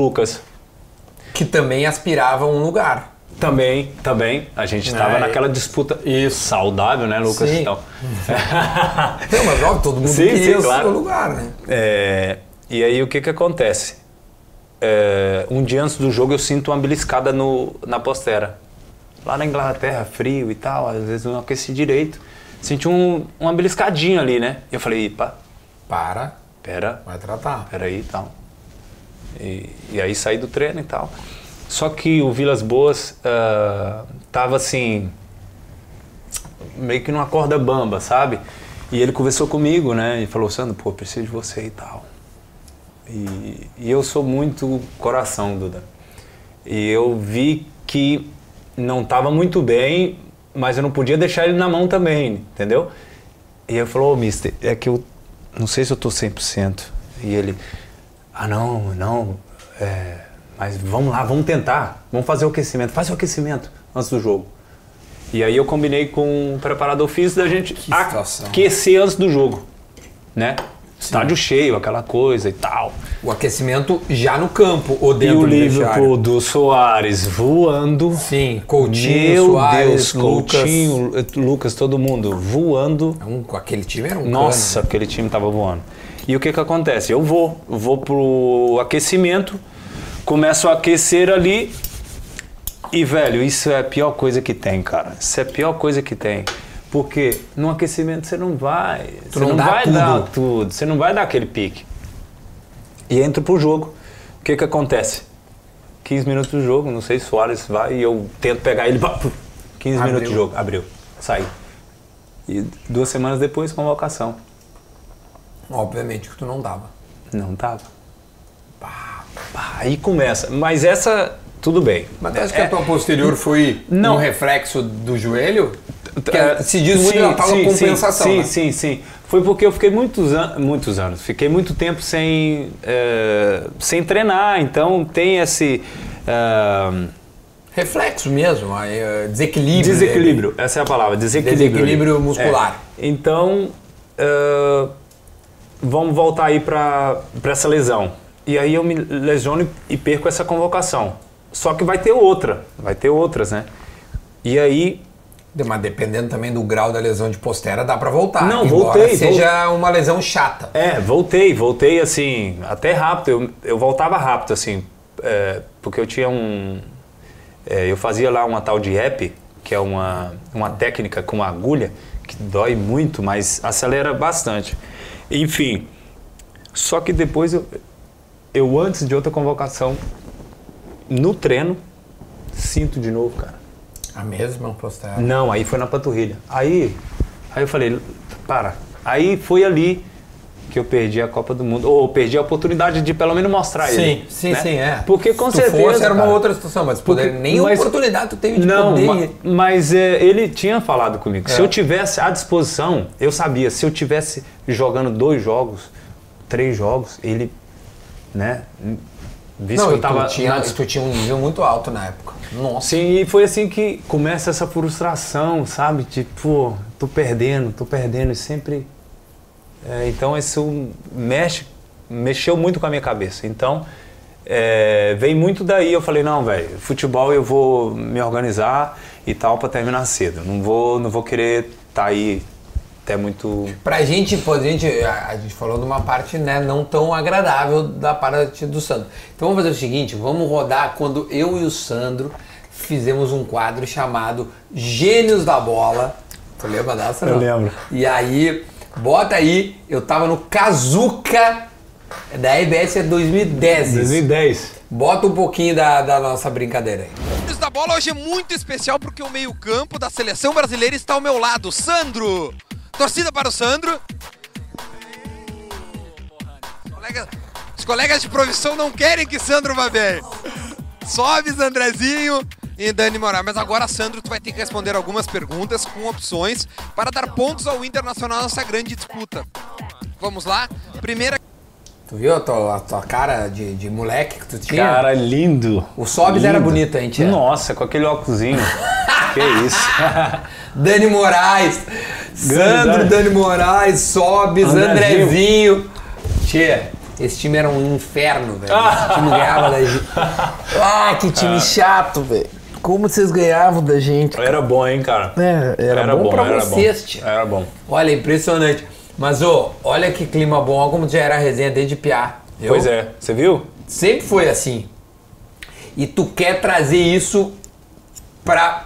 Que também aspirava um lugar. Também. A gente estava naquela disputa saudável, né, Lucas? Sim. Então. Não, mas óbvio, todo mundo queria o seu lugar, né? E aí o que acontece? Um dia antes do jogo eu sinto uma beliscada na postera. Lá na Inglaterra, frio e tal, às vezes eu não aqueci direito. Senti uma beliscadinha ali, né? E eu falei, pera. Vai tratar. Pera aí e tal. E aí saí do treino e tal. Só que o Vilas Boas tava assim, meio que numa corda bamba, sabe? E ele conversou comigo, né? E falou, Sandro, preciso de você e tal. E eu sou muito coração, Duda. E eu vi que não tava muito bem, mas eu não podia deixar ele na mão também, entendeu? E ele falou, mister, é que eu não sei se eu tô 100%. E ele... Não, mas vamos lá, vamos tentar, vamos fazer o aquecimento, faz o aquecimento antes do jogo. E aí eu combinei com o preparador físico da gente aquecer antes do jogo, né? Estádio cheio, aquela coisa e tal. O aquecimento já no campo ou dentro do vestiário. E o vestiário. Liverpool do Soares voando. Sim, Coutinho, Meu Soares, Deus, Lucas. Coutinho, Lucas, todo mundo voando. Aquele time era um Nossa, cano, né? aquele time tava voando. E o que acontece? Eu vou pro aquecimento, começo a aquecer ali e, velho, isso é a pior coisa que tem, cara. Isso é a pior coisa que tem. Porque no aquecimento você não vai. Você não vai dar tudo. Você não vai dar aquele pique. E entro pro jogo. O que acontece? 15 minutos do jogo, não sei se Soares vai e eu tento pegar ele. 15 minutos de jogo, abriu, saí. E 2 semanas depois, convocação. Obviamente que tu não dava. Não tava. Aí começa. Mas essa, tudo bem. Mas tu acha que a tua posterior foi um reflexo do joelho? Porque se diz muito na tal compensação, né? Sim. Foi porque eu fiquei muitos anos, fiquei muito tempo sem treinar, então tem esse... reflexo mesmo, desequilíbrio. Desequilíbrio, essa é a palavra, desequilíbrio muscular. Então, vamos voltar aí para essa lesão. E aí eu me lesiono e perco essa convocação. Só que vai ter outras, né? E aí... Mas dependendo também do grau da lesão de postera, dá pra voltar. Não, voltei. Seja uma lesão chata. Voltei assim, até rápido. Eu voltava rápido, assim, porque eu tinha eu fazia lá uma tal de EP, que é uma técnica com uma agulha, que dói muito, mas acelera bastante. Enfim, só que depois eu antes de outra convocação, no treino, sinto de novo, cara. A mesma postera? Não, aí foi na panturrilha. Aí eu falei, para. Aí foi ali que eu perdi a Copa do Mundo, ou perdi a oportunidade de pelo menos mostrar ele. Sim, Porque com certeza, fosse, era uma cara, outra situação, mas oportunidade tu teve de poder... Mas ele tinha falado comigo. Se eu tivesse à disposição, eu sabia, se eu tivesse jogando 2 jogos, 3 jogos, ele, né... Tu tinha um nível muito alto na época. Nossa. Sim, e foi assim que começa essa frustração, sabe? Tipo, tô perdendo e sempre... então isso mexeu muito com a minha cabeça. Então, veio muito daí. Eu falei, não, velho, futebol eu vou me organizar e tal pra terminar cedo. Não vou querer tá aí até muito... A gente falou de uma parte, né, não tão agradável da parte do Sandro. Então vamos fazer o seguinte, vamos rodar quando eu e o Sandro fizemos um quadro chamado Gênios da Bola. Tu lembra dessa? Eu lembro. E aí, bota aí, eu tava no Kazuca da RBS 2010. 2010. Bota um pouquinho da nossa brincadeira aí. Gênios da Bola hoje é muito especial porque o meio-campo da seleção brasileira está ao meu lado. Sandro! Torcida para o Sandro. Os colegas de profissão não querem que Sandro vá bem. Sobes, Andrezinho e Dani Moraes. Mas agora, Sandro, tu vai ter que responder algumas perguntas com opções para dar pontos ao Internacional nessa grande disputa. Vamos lá? Primeira... Tu viu a tua cara de moleque que tu tinha? Cara, lindo. O Sobes era bonito, hein, tia? Nossa, com aquele óculosinho. Que isso. Dani Moraes. Sandro, Dani Moraes, Sobes, Andrezinho. Tia, esse time era um inferno, velho. Esse time ganhava da gente. Que time chato, velho. Como vocês ganhavam da gente? Era bom, hein, cara? Era bom pra vocês, tia. Era bom. Olha, impressionante. Mas, olha que clima bom. Olha como já era a resenha desde piá. Pois é. Você viu? Sempre foi assim. E tu quer trazer isso pra...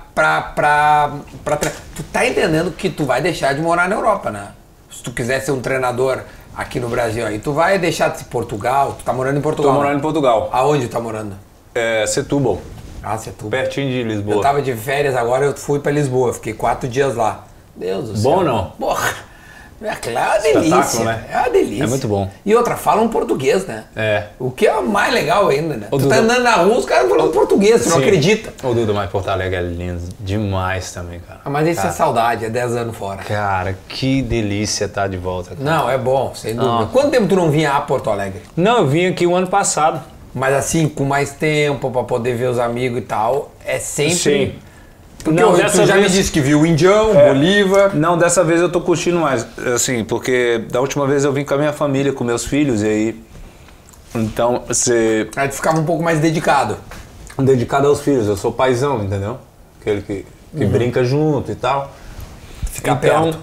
Tu tá entendendo que tu vai deixar de morar na Europa, né? Se tu quiser ser um treinador aqui no Brasil, aí tu vai deixar de Portugal. Tu tá morando em Portugal? Tô morando em Portugal. Aonde tu tá morando? Setúbal. Setúbal. Pertinho de Lisboa. Eu tava de férias agora, eu fui pra Lisboa. Fiquei 4 dias lá. Deus do céu. Bom ou não? Porra! É claro, é uma delícia. Né? É uma delícia. É muito bom. E outra, falam português, né? É. O que é mais legal ainda, né? Ô, Tu Duda, tá andando na rua, os caras falando português, tu não sim. acredita. O Duda, mas Porto Alegre é lindo demais também, cara. Ah, mas isso Cara, é saudade, é 10 anos fora. Cara, que delícia estar de volta. Cara. Não, é bom, sem dúvida. Ah. Quanto tempo tu não vinha a Porto Alegre? Não, eu vim aqui o ano passado. Mas assim, com mais tempo, pra poder ver os amigos e tal, é sempre... Sim. Porque Não, tu dessa já me vez- disse que viu o Indião, Bolívar... Não, dessa vez eu tô curtindo mais, assim, porque da última vez eu vim com a minha família, com meus filhos, e aí... Então, você... Aí tu ficava um pouco mais dedicado. Dedicado aos filhos, eu sou paizão, entendeu? Aquele que brinca junto e tal. Ficar Então, perto.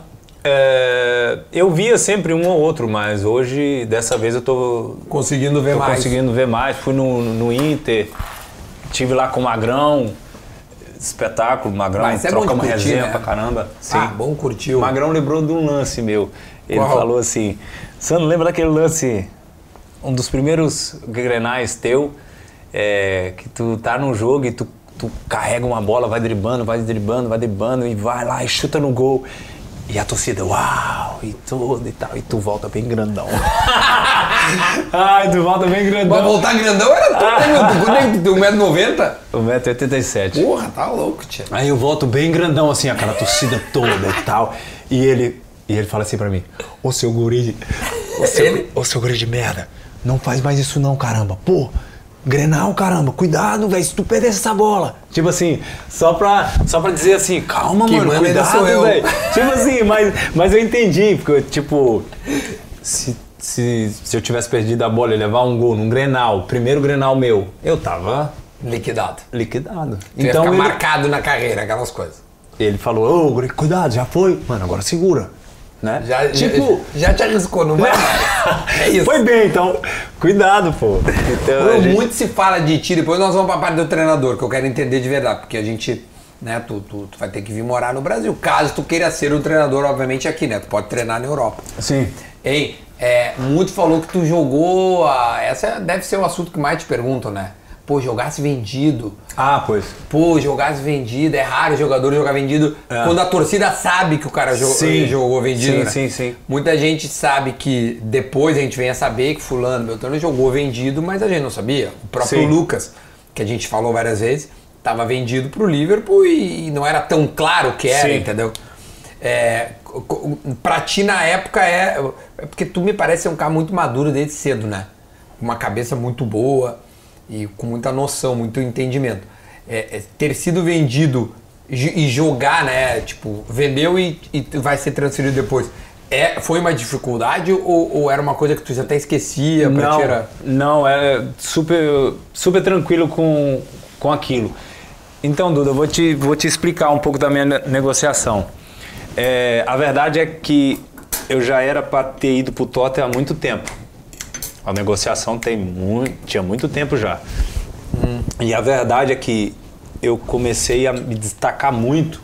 eu via sempre um ou outro, mas hoje, dessa vez eu tô Conseguindo ver mais. conseguindo ver mais. Fui no Inter, tive lá com o Magrão, espetáculo, Magrão, Mas é bom de trocamos curtir, resenha né? pra caramba. Sim. Ah, bom, curtiu. O Magrão lembrou de um lance meu. Ele Qual? falou assim, Sandro, lembra daquele lance, um dos primeiros grenais teu, que tu tá num jogo e tu carrega uma bola, vai driblando e vai lá e chuta no gol. E a torcida, uau, e tudo e tal, e tu volta bem grandão. Ai, tu volta bem grandão. Pra voltar grandão era tu, né, meu? Tu 1,90m? 1,87 m. Porra, tá louco, tia. Aí eu volto bem grandão, assim, aquela torcida toda e tal. E ele fala assim pra mim, ô seu guri de merda, não faz mais isso não, caramba. Pô, Grenal, caramba, cuidado, velho, se tu perder essa bola. Tipo assim, só pra dizer assim, calma, Que mano, manda ainda sou cuidado, eu. velho. Tipo assim, mas eu entendi, porque, tipo, se eu tivesse perdido a bola e levar um gol num Grenal, primeiro Grenal meu, eu tava Liquidado. liquidado. Tu ia Então ficar ele, marcado na carreira, aquelas coisas. ele falou, ô, guri, cuidado, já foi. Mano, agora segura, né? Já te arriscou, não vai mais. É isso. Foi bem, então, cuidado, pô. Então, Pô, a gente- muito se fala de ti, depois nós vamos pra parte do treinador, que eu quero entender de verdade, porque a gente, né, tu vai ter que vir morar no Brasil, caso tu queira ser um treinador, obviamente, aqui, né, tu pode treinar na Europa. Sim. Ei, muito falou que tu jogou, essa deve ser o assunto que mais te perguntam, né? Pô, jogasse vendido. Ah, pois. Pô, jogasse vendido. É raro o jogador jogar vendido quando a torcida sabe que o cara Sim. jogou vendido, Sim, né? sim, sim. Muita gente sabe que depois a gente vem a saber que fulano, Beltrano jogou vendido, mas a gente não sabia. O próprio Sim. Lucas, que a gente falou várias vezes, estava vendido pro Liverpool e não era tão claro que era, Sim. entendeu? Pra ti na época é porque tu me parece ser um cara muito maduro desde cedo, né? Com uma cabeça muito boa e com muita noção, muito entendimento. Ter sido vendido e jogar, né? Tipo, vendeu e vai ser transferido depois. Foi uma dificuldade ou era uma coisa que tu já até esquecia? Pra Não, ti era... não, é super tranquilo com aquilo. Então, Duda, eu vou te explicar um pouco da minha negociação. A verdade é que eu já era para ter ido pro Tottenham há muito tempo. A negociação tinha muito tempo já. E a verdade é que eu comecei a me destacar muito.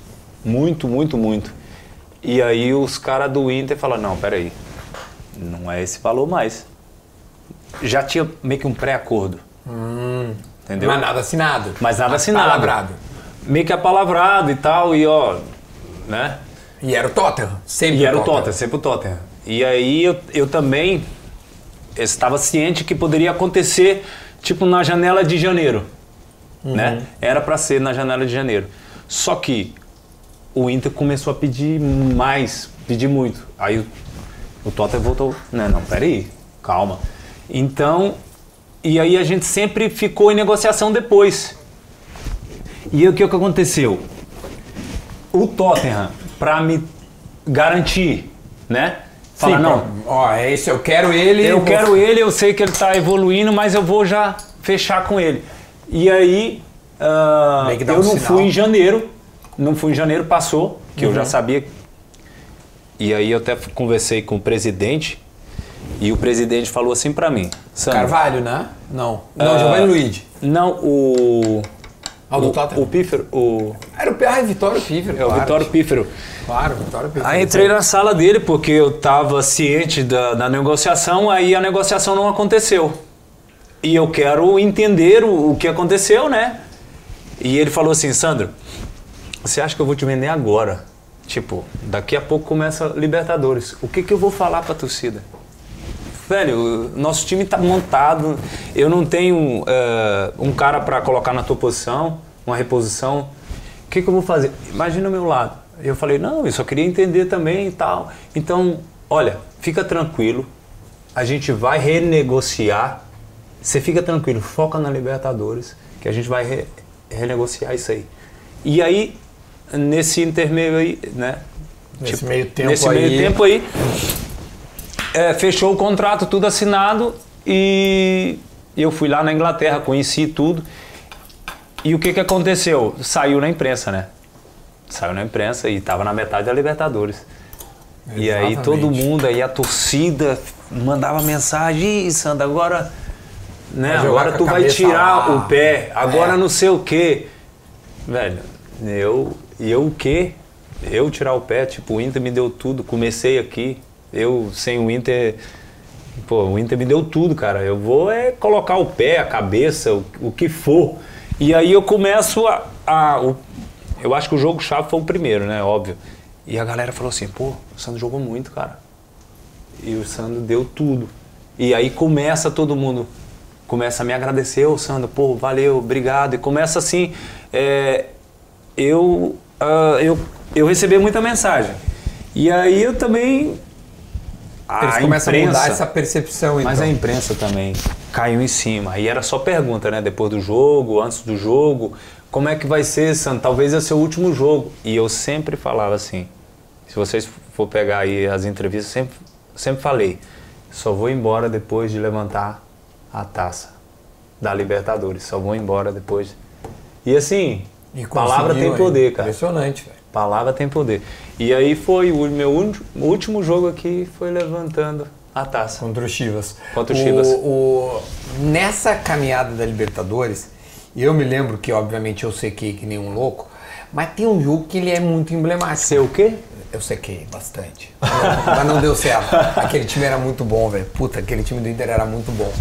E aí os caras do Inter falaram, não, peraí, não é esse valor mais. Já tinha meio que um pré-acordo. Entendeu? Mas nada assinado. Mas nada assinado. Palavrado. Meio que apalavrado e tal, e ó, né? E era o Tottenham, sempre E era o Tottenham, sempre o Tottenham. E aí eu também estava ciente que poderia acontecer, tipo, na janela de janeiro, né? Era para ser na janela de janeiro. Só que o Inter começou a pedir mais, pedir muito. Aí o Tottenham voltou, não, peraí, calma. Então, e aí a gente sempre ficou em negociação depois. E o que aconteceu? O Tottenham, para me garantir, né? Fala, Sim, não, ó, é esse, eu quero ele. quero ele, eu sei que ele tá evoluindo, mas eu vou já fechar com ele. E aí, Meio que dá eu um não sinal. fui em janeiro, passou, que eu já sabia. E aí eu até conversei com o presidente, e o presidente falou assim pra mim, Sandro, Carvalho, né? Não, Giovanni Luigi. não, o Do Tottenham. Pífero, Era o Vitório Pífero. o Vitório Pífero. Claro, Vitório Pífero. Aí entrei na sala dele porque eu estava ciente da negociação, aí a negociação não aconteceu. E eu quero entender o que aconteceu, né? E ele falou assim, Sandro, você acha que eu vou te vender agora? Tipo, daqui a pouco começa a Libertadores. O que eu vou falar pra torcida? Velho, nosso time tá montado, eu não tenho um cara pra colocar na tua posição, uma reposição. O que eu vou fazer? Imagina o meu lado. Eu falei, não, eu só queria entender também e tal. Então, olha, fica tranquilo, a gente vai renegociar. Você fica tranquilo, foca na Libertadores, que a gente vai renegociar isso aí. E aí, nesse intermeio aí, né? Nesse meio tempo aí, fechou o contrato, tudo assinado, e eu fui lá na Inglaterra, conheci tudo. E o que aconteceu? Saiu na imprensa, né? Saiu na imprensa e tava na metade da Libertadores. Exatamente. E aí todo mundo, aí a torcida mandava mensagem, Ih, Sandro, agora, né, agora tu vai tirar o pé, agora não sei o quê. Velho, eu o quê? Eu tirar o pé, tipo, o Inter me deu tudo, comecei aqui, eu sem o Inter, pô, o Inter me deu tudo, cara, eu vou colocar o pé, a cabeça, o que for. E aí eu começo eu acho que o jogo-chave foi o primeiro, né, óbvio. E a galera falou assim, pô, o Sandro jogou muito, cara. E o Sandro deu tudo. E aí todo mundo começa a me agradecer, ô Sandro, pô, valeu, obrigado. E começa assim, eu recebi muita mensagem. E aí eu também... Eles começam a mudar essa percepção, então. Mas a imprensa também caiu em cima. Aí era só pergunta, né? Depois do jogo, antes do jogo. Como é que vai ser, Sandro? Talvez é seu último jogo. E eu sempre falava assim, se vocês for pegar aí as entrevistas, sempre falei, só vou embora depois de levantar a taça da Libertadores. Só vou embora depois. E assim, palavra tem poder, cara. Impressionante, velho. Palavra tem poder. E aí foi o meu último jogo aqui, foi levantando a taça. Contra o Chivas. Contra o Chivas. Nessa caminhada da Libertadores, eu me lembro que, obviamente, eu sequei que nem um louco, mas tem um jogo que ele é muito emblemático. Sei o quê? Eu sequei bastante. Mas não deu certo. Aquele time era muito bom, velho. Puta, aquele time do Inter era muito bom.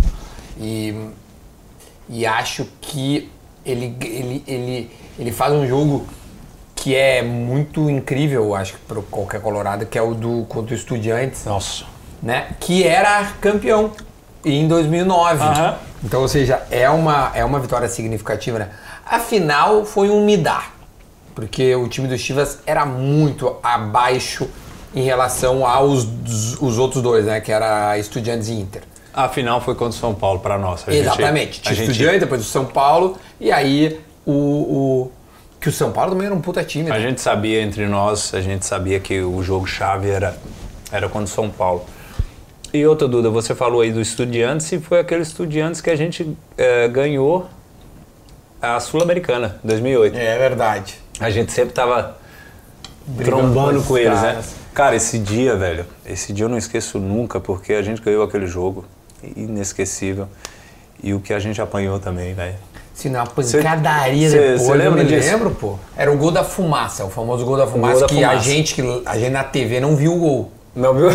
E acho que ele faz um jogo que é muito incrível, acho que para qualquer colorado, que é o contra o Estudiantes. Nossa. Né? Que era campeão em 2009. Uhum. Então, ou seja, é uma vitória significativa, né? A final foi um me dá, porque o time do Chivas era muito abaixo em relação os outros dois, né? Que era Estudiantes e Inter. A final foi contra o São Paulo para nós. Exatamente. Tinha Estudiantes, depois o São Paulo, e aí que o São Paulo também era um puta time. Né? A gente sabia entre nós, a gente sabia que o jogo-chave era contra o São Paulo. E outra, Duda, você falou aí do Estudiantes e foi aquele Estudiantes que a gente ganhou a Sul-Americana, 2008. É verdade. A gente sempre tava trombando com eles, né? Cara, esse dia, velho, eu não esqueço nunca, porque a gente ganhou aquele jogo, inesquecível. E o que a gente apanhou também, velho. Sim, uma pancadaria depois. Você lembra disso? Eu lembro, pô. Era o gol da fumaça, o famoso gol da fumaça, a gente na TV não viu o gol. Não viu?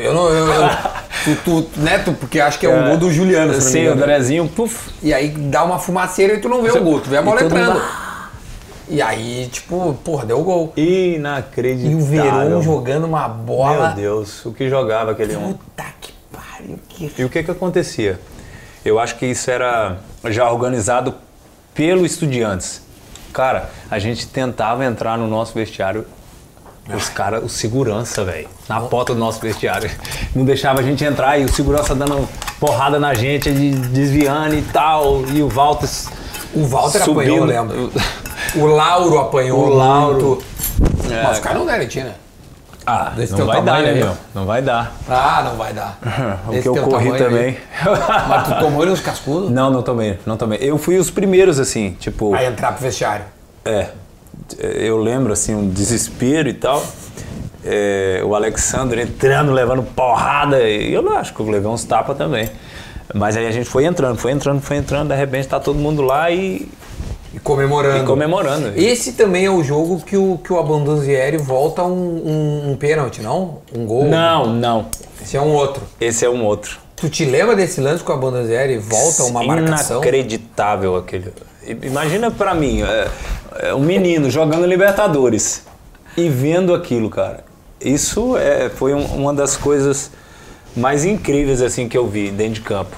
Porque acho que é um gol do Juliano. Sim, o Andrezinho, puf. E aí dá uma fumaceira e tu não vê o gol, tu vê a bola entrando. E aí, tipo, porra, deu o gol. Inacreditável. E o Verón jogando uma bola. Meu Deus, o que jogava aquele homem. Puta que pariu. E o que acontecia? Eu acho que isso era já organizado pelo Estudiantes. Cara, a gente tentava entrar no nosso vestiário, os caras, o segurança, velho, na porta do nosso vestiário, não deixava a gente entrar e o segurança dando porrada na gente, desviando e tal, e o Walter subindo. Apanhou, eu lembro. O Lauro apanhou. O Lauro. Mas os caras não deram, né? Não vai dar, né, meu? Não vai dar. Não vai dar. O que eu corri também. Mas tu tomou ele nos cascudos? Não tomei. Eu fui os primeiros, assim, tipo... A entrar pro vestiário. Eu lembro, assim, um desespero e tal. O Alexandre entrando, levando porrada. E eu acho que eu levei uns tapas também. Mas aí a gente foi entrando. De repente tá todo mundo lá e comemorando. Esse também é o jogo que o Abondanzieri volta um pênalti, não? Um gol? Não. Esse é um outro. Tu te lembra desse lance que o Abondanzieri volta uma marcação? Inacreditável aquele. Imagina pra mim, um menino jogando Libertadores. e vendo aquilo, cara. Isso foi uma das coisas mais incríveis assim que eu vi dentro de campo.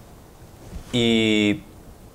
E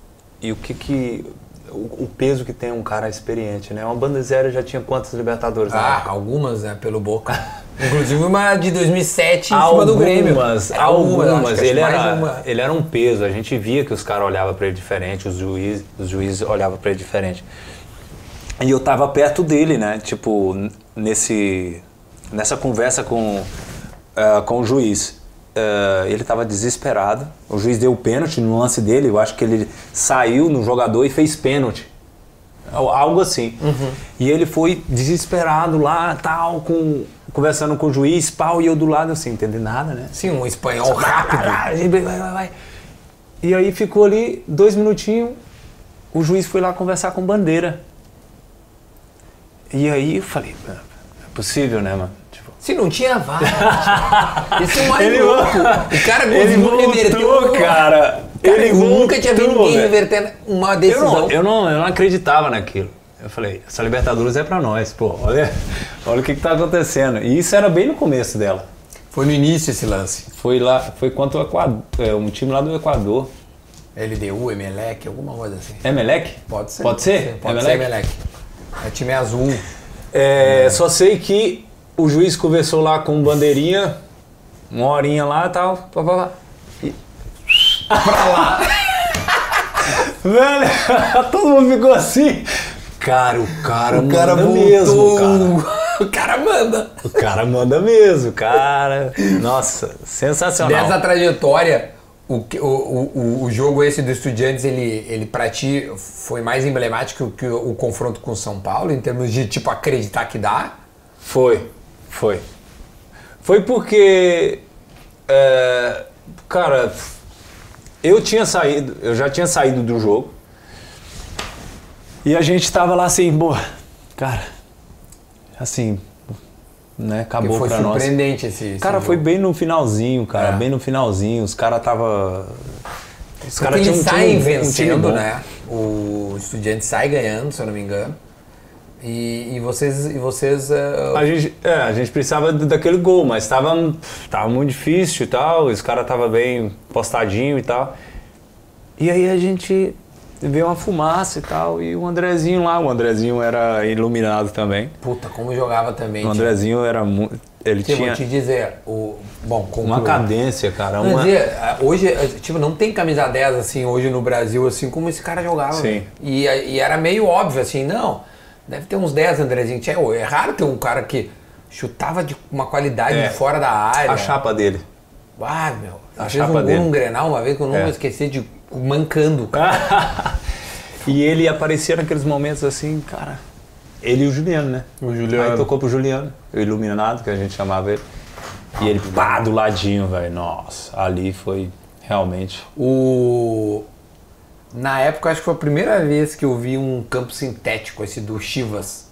o peso que tem um cara experiente, né? Uma Banda Zero já tinha quantas Libertadores? Algumas, né? Pelo Boca. Inclusive uma de 2007 em cima do Grêmio. Algumas. Ele era um peso. A gente via que os caras olhavam pra ele diferente, os juízes olhavam pra ele diferente. E eu tava perto dele, né? Tipo, nessa conversa com o juiz. Ele tava desesperado. O juiz deu o pênalti no lance dele. Eu acho que ele saiu no jogador e fez pênalti. Algo assim. Uhum. E ele foi desesperado lá, tal, conversando com o juiz, pau, e eu do lado assim, entendendo nada, né? Sim, um espanhol rápido. Vai. E aí ficou ali 2 minutinhos, o juiz foi lá conversar com Bandeira. E aí eu falei, é possível, né, mano? Se não tinha VAR. Esse é o mais louco. O cara conseguiu reverter, cara. Eu nunca tinha visto ninguém revertendo uma decisão. Eu não acreditava naquilo. Eu falei, essa Libertadores é pra nós, pô. Olha o que tá acontecendo. E isso era bem no começo dela. Foi no início esse lance. Foi contra o Equador, um time lá do Equador. LDU, Emelec, alguma coisa assim. Emelec? Pode ser. Pode ser Emelec. É time azul. Só sei que o juiz conversou lá com o Bandeirinha, 1 horinha lá e tal, pra lá. Velho, todo mundo ficou assim. Cara, o cara manda mesmo, cara. O cara manda. O cara manda mesmo, cara. Nossa, sensacional. Dessa trajetória, o jogo esse do Estudiantes, ele pra ti foi mais emblemático que o confronto com o São Paulo, em termos de, tipo, acreditar que dá? Foi porque, cara, eu já tinha saído do jogo e a gente tava lá assim, cara, assim, né, acabou pra nós. Foi surpreendente esse cara, jogo. foi bem no finalzinho, cara, bem no finalzinho, os caras eles saem vencendo, né, o Estudiantes sai ganhando, se eu não me engano. E vocês a gente precisava daquele gol, mas tava muito difícil e tal, os caras tava bem postadinho e tal. E aí a gente vê uma fumaça e tal, e o Andrezinho era iluminado também. Puta, como jogava também. O Andrezinho era muito... Ele tinha... Vou te dizer, uma cadência, cara. Hoje, tipo, não tem camisa 10 assim, hoje no Brasil, assim, como esse cara jogava. Sim. E era meio óbvio, assim, não... Deve ter uns 10, Andrezinho. É raro ter um cara que chutava de uma qualidade de fora da área. A chapa dele. Ele fez um gol num Grenal uma vez que eu não vou esquecer de mancando. E ele aparecia naqueles momentos assim, cara. Ele e o Juliano, né? Aí tocou pro Juliano, o iluminado, que a gente chamava ele. E ele, do ladinho, velho. Nossa, ali foi realmente... Na época, acho que foi a primeira vez que eu vi um campo sintético, esse do Chivas.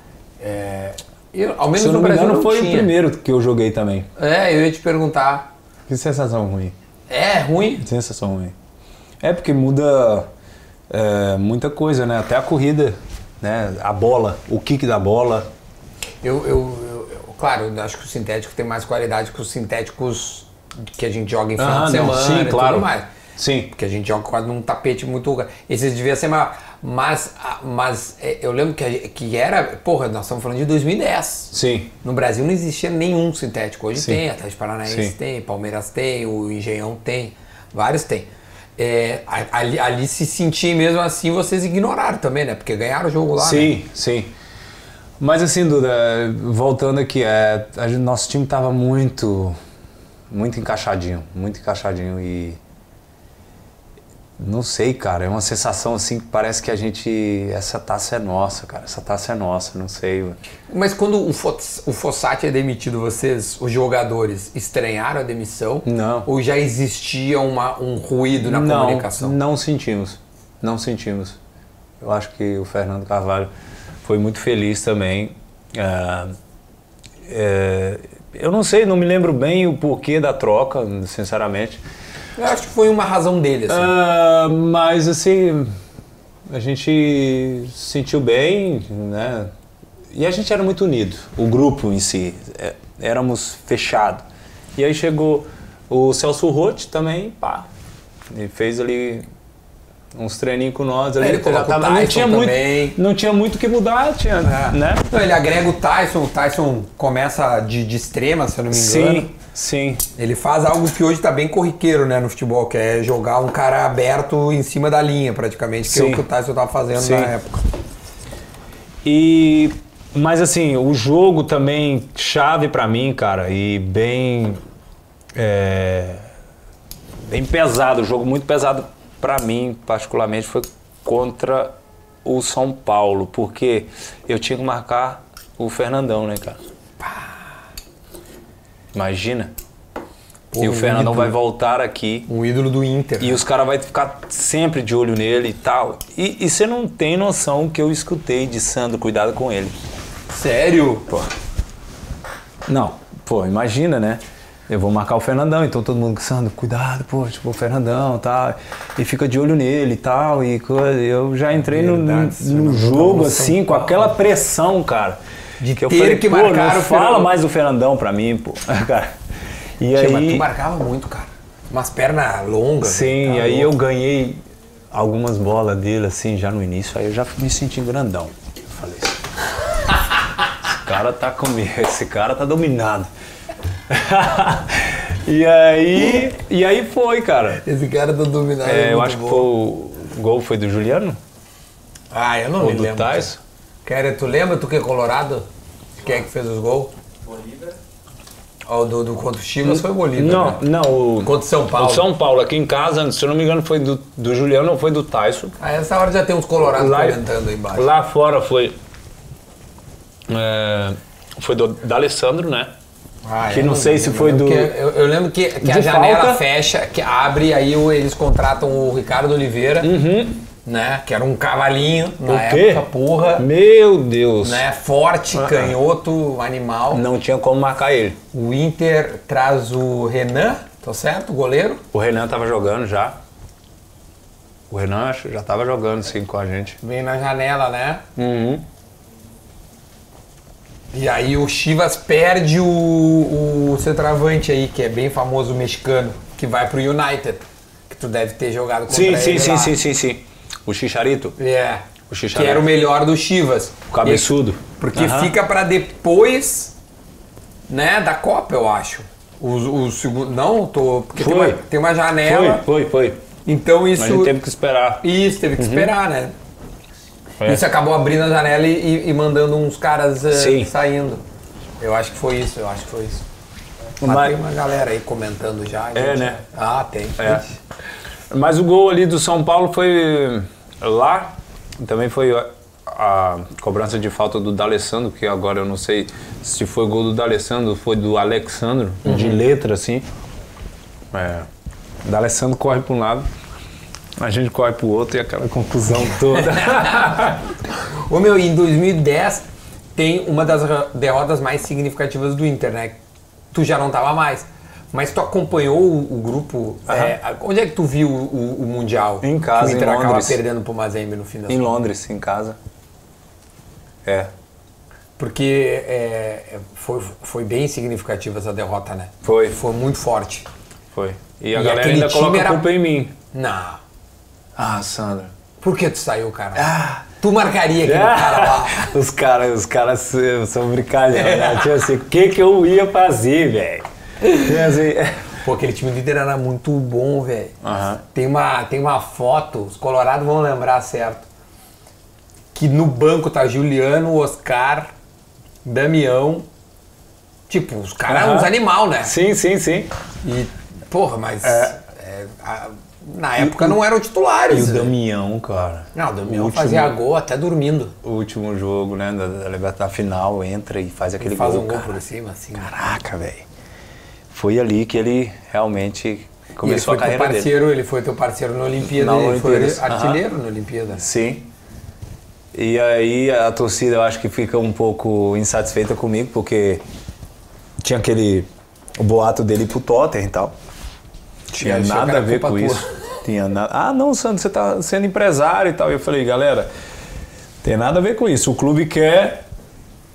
Ao menos no Brasil não foi tinha. O primeiro que eu joguei também. Eu ia te perguntar. Que sensação ruim. É ruim? Sensação ruim. Porque muda muita coisa, né? Até a corrida, né? A bola, o kick da bola. Claro, eu acho que o sintético tem mais qualidade que os sintéticos que a gente joga em final de semana. Sim, e claro. Tudo mais. Sim. Porque a gente joga quase num tapete muito... Esses deviam ser maior. Mas eu lembro que era... Porra, nós estamos falando de 2010. Sim. No Brasil não existia nenhum sintético. Hoje tem, Atlético Paranaense Sim. tem, Palmeiras tem, o Engenhão tem, vários tem. Ali se sentir mesmo assim, vocês ignoraram também, né? Porque ganharam o jogo lá, Sim. Mas assim, Duda, voltando aqui, nosso time tava muito encaixadinho e... Não sei, cara, é uma sensação assim que parece que essa taça é nossa, cara, não sei. Mas quando o Fossati é demitido, vocês, os jogadores, estranharam a demissão? Não. Ou já existia um ruído na comunicação? Não sentimos. Eu acho que o Fernando Carvalho foi muito feliz também. Eu não sei, não me lembro bem o porquê da troca, sinceramente. Eu acho que foi uma razão dele, assim. Mas, assim, a gente se sentiu bem, né? E a gente era muito unido, o grupo em si, éramos fechados. E aí chegou o Celso Roth também, pá, ele fez ali uns treininhos com nós. Ali, Ele colocou o Tyson também. Não tinha muito o que mudar, né? Não, ele agrega o Tyson começa de extrema, se eu não me engano. Sim. Ele faz algo que hoje tá bem corriqueiro, né, no futebol, que é jogar um cara aberto em cima da linha, praticamente, que é o que o Tyson tava fazendo na época. Mas assim, o jogo também chave pra mim, cara, e bem pesado, o jogo muito pesado pra mim, particularmente, foi contra o São Paulo, porque eu tinha que marcar o Fernandão, né, cara? Imagina. E o Fernandão vai voltar aqui. Um ídolo do Inter. E os caras vão ficar sempre de olho nele e tal. E você não tem noção que eu escutei de Sandro, cuidado com ele. Sério? Pô. Não, pô, imagina, né? Eu vou marcar o Fernandão, então todo mundo, Sandro, cuidado, pô, tipo, o Fernandão e tal. E fica de olho nele e tal. E eu já entrei no jogo, assim, com aquela pressão, cara. De que eu ter falei, que pô, marcar não o fala Fernandão. mais do Fernandão pra mim, pô. Cara. E Mas aí, tu marcava muito, cara. Umas pernas longas. sim, né? e aí eu ganhei algumas bolas dele, assim, já no início. Aí eu já me senti grandão. Eu falei assim, esse cara tá comigo, esse cara tá dominado. E aí foi, cara. Esse cara tá dominado. Eu acho que o gol foi do Juliano? Ah, eu não Ou me do lembro. Tyson? Tu lembra, tu que é colorado? Quem é que fez os gols? Bolívar. O do contra o Chivas foi o Bolívar, né? Não, Contra o São Paulo. O São Paulo, aqui em casa, se eu não me engano, foi do Juliano ou foi do Tyson. A essa hora já tem uns colorados comentando aí embaixo. Lá fora foi do D'Alessandro, né? Que não sei se foi do... Eu lembro que a janela fecha, que abre, aí eles contratam o Ricardo Oliveira, né? Que era um cavalinho na época, porra. Meu Deus. Né? Forte, canhoto, animal. Não tinha como marcar ele. O Inter traz o Renan, tá certo? O goleiro. O Renan tava jogando já. O Renan acho que já tava jogando, sim, com a gente. Vem na janela, né? E aí o Chivas perde o centroavante aí, que é bem famoso, o mexicano, que vai pro United. Que tu deve ter jogado contra ele lá. Sim. O Chicharito. O Chicharito. Que era o melhor do Chivas. O cabeçudo. Porque fica pra depois, né, da Copa, eu acho. O segundo... Não, porque tem uma janela. Foi. Então isso... Mas a gente teve que esperar. Isso, teve que esperar, né? Isso acabou abrindo a janela e mandando uns caras saindo. Eu acho que foi isso. Mas tem uma galera aí comentando já. Né? Ah, tem. Mas o gol ali do São Paulo foi lá, também foi a cobrança de falta do D'Alessandro, que agora eu não sei se foi gol do D'Alessandro ou foi do Alexandro, de letra assim. O D'Alessandro corre para um lado, a gente corre para o outro e aquela confusão toda. Ô meu, em 2010 tem uma das derrotas mais significativas do Inter, né? Tu já não tava mais. Mas tu acompanhou o grupo? Onde é que tu viu o Mundial? Em casa, que o Inter em Londres. acaba perdendo pro Mazembe no final. Em Londres, em casa. Porque foi bem significativa essa derrota, né? Foi. Foi muito forte. Foi. E a galera ainda coloca a culpa em mim. Não. Ah, Sandra. Por que tu saiu, cara? Tu marcaria aquele cara lá. Os caras são brincalhão, né? Tipo assim, o que eu ia fazer, velho? Pô, aquele time do Inter era muito bom, velho. Tem uma foto, os colorados vão lembrar certo, que no banco tá Juliano, Oscar, Damião. Tipo, os caras eram uns animal, né? Sim. E, porra, mas... na época não eram titulares. E o Damião, cara. Não, o Damião fazia gol até dormindo. O último jogo, né, da Libertadores final, entra e faz aquele gol. Faz um gol cara. por cima, assim. Caraca, velho. Foi ali que ele realmente começou a carreira dele. Ele foi teu parceiro na Olimpíada, ele foi artilheiro na Olimpíada. Sim. E aí a torcida eu acho que fica um pouco insatisfeita comigo, porque tinha o boato dele pro Tottenham e tal. Tinha nada a ver com isso. Tinha nada. Ah, não, Sandro, você tá sendo empresário e tal. E eu falei, galera, tem nada a ver com isso. O clube quer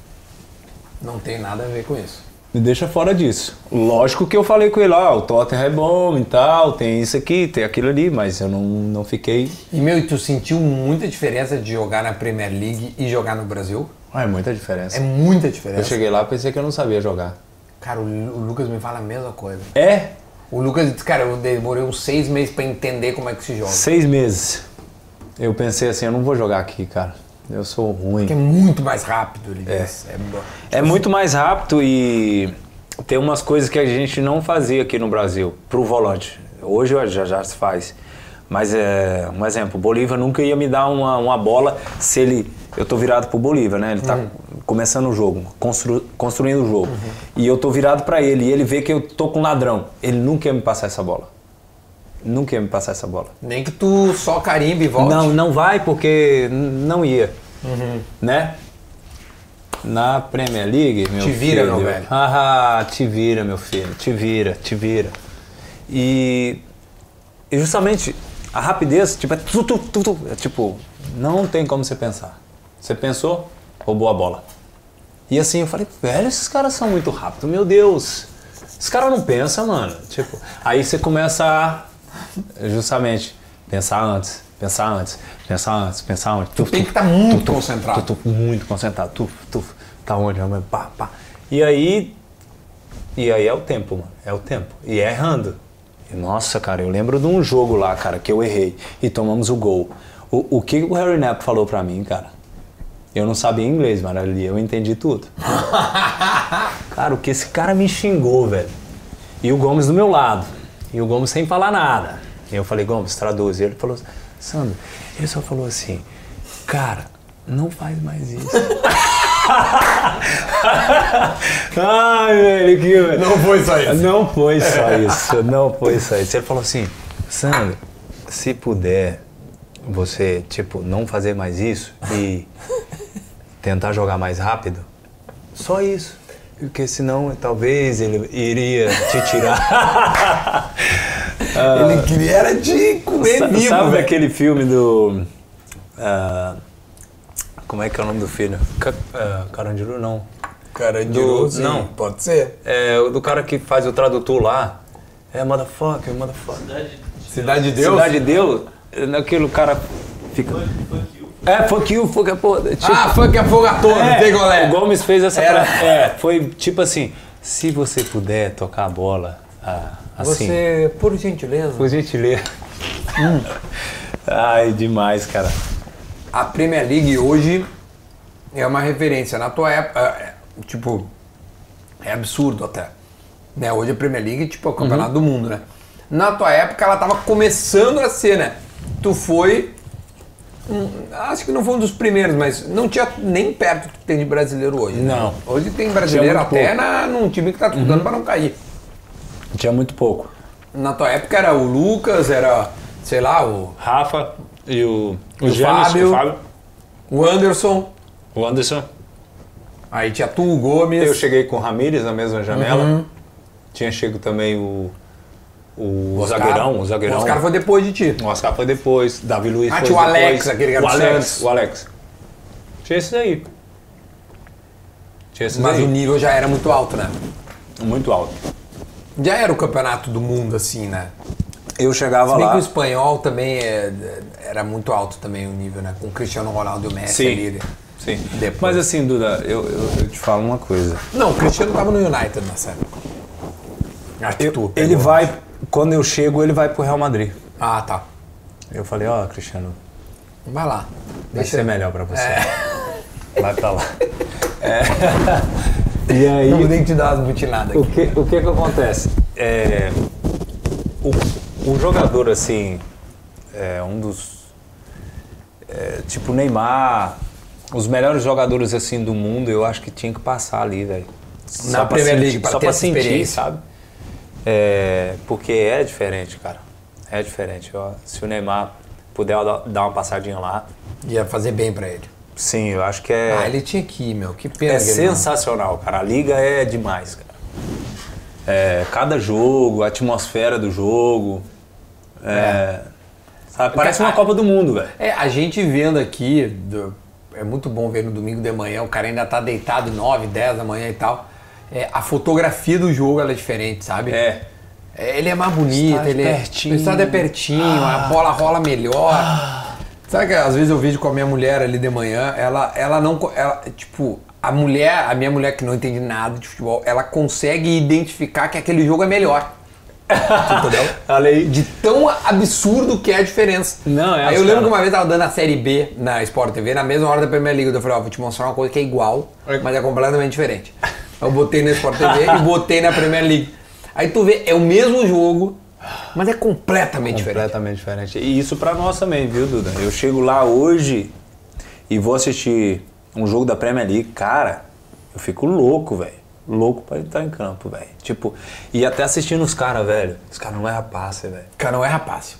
Não tem nada a ver com isso. Me deixa fora disso. Lógico que eu falei com ele, o Tottenham é bom e tal, tem isso aqui, tem aquilo ali, mas eu não fiquei... E, tu sentiu muita diferença de jogar na Premier League e jogar no Brasil? É muita diferença. É muita diferença. Eu cheguei lá e pensei que eu não sabia jogar. Cara, o Lucas me fala a mesma coisa. É? O Lucas disse, cara, eu demorei uns 6 meses pra entender como é que se joga. 6 meses. Eu pensei assim, eu não vou jogar aqui, cara. Eu sou ruim. Porque é muito mais rápido, ele diz. É muito mais rápido e tem umas coisas que a gente não fazia aqui no Brasil, pro volante. Hoje já se faz. Mas, um exemplo, o Bolívar nunca ia me dar uma bola se ele... Eu tô virado pro Bolívar, né? Ele tá começando o jogo, construindo o jogo. E eu tô virado pra ele e ele vê que eu tô com um ladrão. Ele nunca ia me passar essa bola. Nunca ia me passar essa bola. Nem que tu só carimbe e volte. Não vai porque não ia. Né? Na Premier League, meu filho... Te vira, meu velho. Te vira, meu filho. Te vira. E justamente a rapidez, tipo, é tipo, não tem como você pensar. Você pensou, roubou a bola. E assim, eu falei, velho, esses caras são muito rápidos, meu Deus. Esses caras não pensam, mano. Tipo, aí você começa a, justamente, pensar antes. Tu tem que estar muito concentrado. Muito concentrado. Tá onde? Pá. E aí é o tempo, mano. É o tempo. E é errando. E, nossa, cara, eu lembro de um jogo lá, cara, que eu errei. E tomamos o gol. O que o Harry Knapp falou pra mim, cara? Eu não sabia inglês, mas ali eu entendi tudo. Cara, o que esse cara me xingou, velho. E o Gomes do meu lado. E o Gomes sem falar nada. E eu falei, Gomes, traduz. E ele falou, Sandro, ele só falou assim, cara, não faz mais isso. Ai, velho, que... Não foi só isso. Não foi só isso. Ele falou assim, Sandro, se puder, você, tipo, não fazer mais isso e tentar jogar mais rápido, só isso. Porque senão, talvez, ele iria te tirar. Ele queria era de comer vivo, sabe velho. aquele filme do... como é que é o nome do filho? Carandiru, não. Carandiru, não. Pode ser. É o do cara que faz o tradutor lá. Motherfucker. Cidade de Deus? Cidade de Deus. Naquele cara fica... Fuck you, fuck a porra. Tipo, fuck a foga toda, tem golé. O Gomes fez essa... foi tipo assim, se você puder tocar a bola assim... Você, por gentileza. Por gentileza. Ai, demais, cara. A Premier League hoje é uma referência. Na tua época, tipo, é absurdo até. Né? Hoje a Premier League tipo, é o campeonato do mundo, né? Na tua época ela tava começando a ser, né? Tu foi... acho que não foi um dos primeiros, mas não tinha nem perto do que tem de brasileiro hoje. Não. Né? Hoje tem brasileiro até num time que tá disputando pra não cair. Tinha muito pouco. Na tua época era o Lucas, era, sei lá, o Rafa e o Fábio, o Fábio, o Anderson. o Anderson. Aí tinha tu, o Gomes. Eu cheguei com o Ramírez na mesma janela. Tinha chego também o zagueirão. O Oscar foi depois de ti. O Oscar foi depois. Davi Luiz foi tinha o depois. Alex, aquele cara do Santos. O Alex. Tinha esse daí. Mas o nível já era muito alto, né? Muito alto. Já era o campeonato do mundo, assim, né? Eu chegava Se bem lá... que o espanhol também era muito alto também o nível, né? Com o Cristiano Ronaldo e o Messi ali. Sim. Depois. Mas assim, Duda, eu te falo uma coisa. Não, o Cristiano tava no United nessa época. Acho que tu Ele pegou. vai... Quando eu chego, ele vai pro Real Madrid. Ah, tá. Eu falei, Cristiano, Vai lá. vai ser melhor pra você. Vai pra lá. E aí... Não vou nem te dar umas butinadas aqui. O que acontece? O jogador, assim, um dos... tipo Neymar, os melhores jogadores, assim, do mundo, eu acho que tinha que passar ali, velho. Na Premier League, pra só ter pra essa sentir, experiência. sabe? Porque é diferente, cara. É diferente. Se o Neymar puder dar uma passadinha lá... Ia fazer bem pra ele. Sim, eu acho que ele tinha que ir, meu. Que pena. é que ele não- sensacional, cara. A liga é demais, cara. Cada jogo, a atmosfera do jogo. Sabe? Parece uma Copa do Mundo, velho. A gente vendo aqui, é muito bom ver no domingo de manhã, o cara ainda tá deitado 9, 10 da manhã e tal. A fotografia do jogo ela é diferente, sabe? Ele é mais bonito, o estádio é pertinho, a bola rola melhor. Sabe que às vezes eu vejo com a minha mulher ali de manhã, tipo, a minha mulher que não entende nada de futebol, ela consegue identificar que aquele jogo é melhor. Entendeu? De tão absurdo que é a diferença. Aí eu lembro que uma vez eu tava dando a Série B na Sport TV, na mesma hora da Premier League, eu falei, vou te mostrar uma coisa que é igual, mas é completamente diferente. Eu botei na Sport TV e botei na Premier League. Aí tu vê, é o mesmo jogo, mas é completamente diferente. E isso pra nós também, viu, Duda? Eu chego lá hoje e vou assistir um jogo da Premier League, cara, eu fico louco, velho. Louco pra entrar em campo, velho. Tipo, e até assistindo os caras, velho. Os caras não erram passe, velho. O cara não erra passe.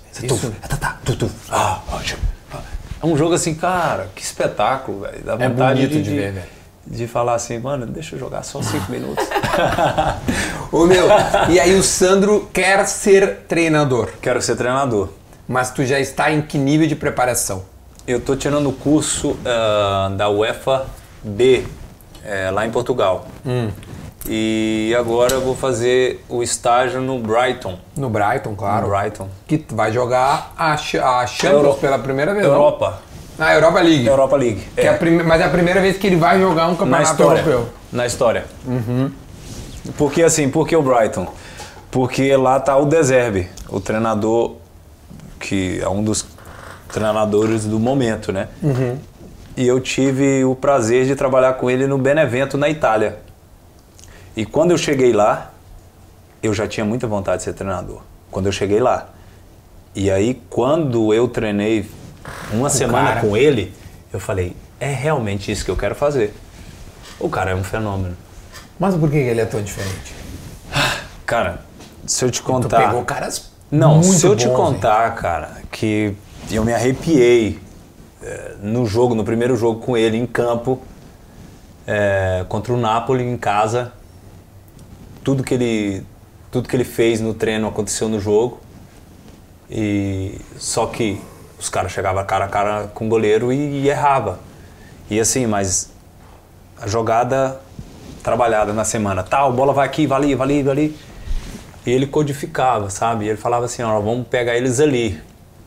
É um jogo assim, cara, que espetáculo, velho. Dá vontade bonito de ver, velho. De falar assim, mano, deixa eu jogar só 5 minutos. Ô meu, e aí o Sandro quer ser treinador. Quero ser treinador. Mas tu já está em que nível de preparação? Eu tô tirando o curso da UEFA B, lá em Portugal. E agora eu vou fazer o estágio no Brighton. No Brighton, claro. No Brighton. Que tu vai jogar a Champions pela primeira vez, Europa. Não? Ah, Europa League. Europa League. Mas é a primeira vez que ele vai jogar um campeonato europeu. Na história. Porque assim, por que o Brighton? Porque lá tá o De Zerbi, o treinador que é um dos treinadores do momento, né? E eu tive o prazer de trabalhar com ele no Benevento, na Itália. E quando eu cheguei lá, eu já tinha muita vontade de ser treinador. Quando eu cheguei lá. E aí, quando eu treinei uma semana com ele, eu falei, é realmente isso que eu quero fazer. O cara é um fenômeno. Mas por que ele é tão diferente? Cara, se eu te contar... Tu pegou caras se eu te contar, cara, que eu me arrepiei no primeiro jogo com ele em campo, contra o Napoli em casa. Tudo que ele fez no treino aconteceu no jogo. E só que os caras chegavam cara a cara com o goleiro e errava. E assim, mas a jogada trabalhada na semana, tal, bola vai aqui, vai ali. E ele codificava, sabe? E ele falava assim, ó, vamos pegar eles ali.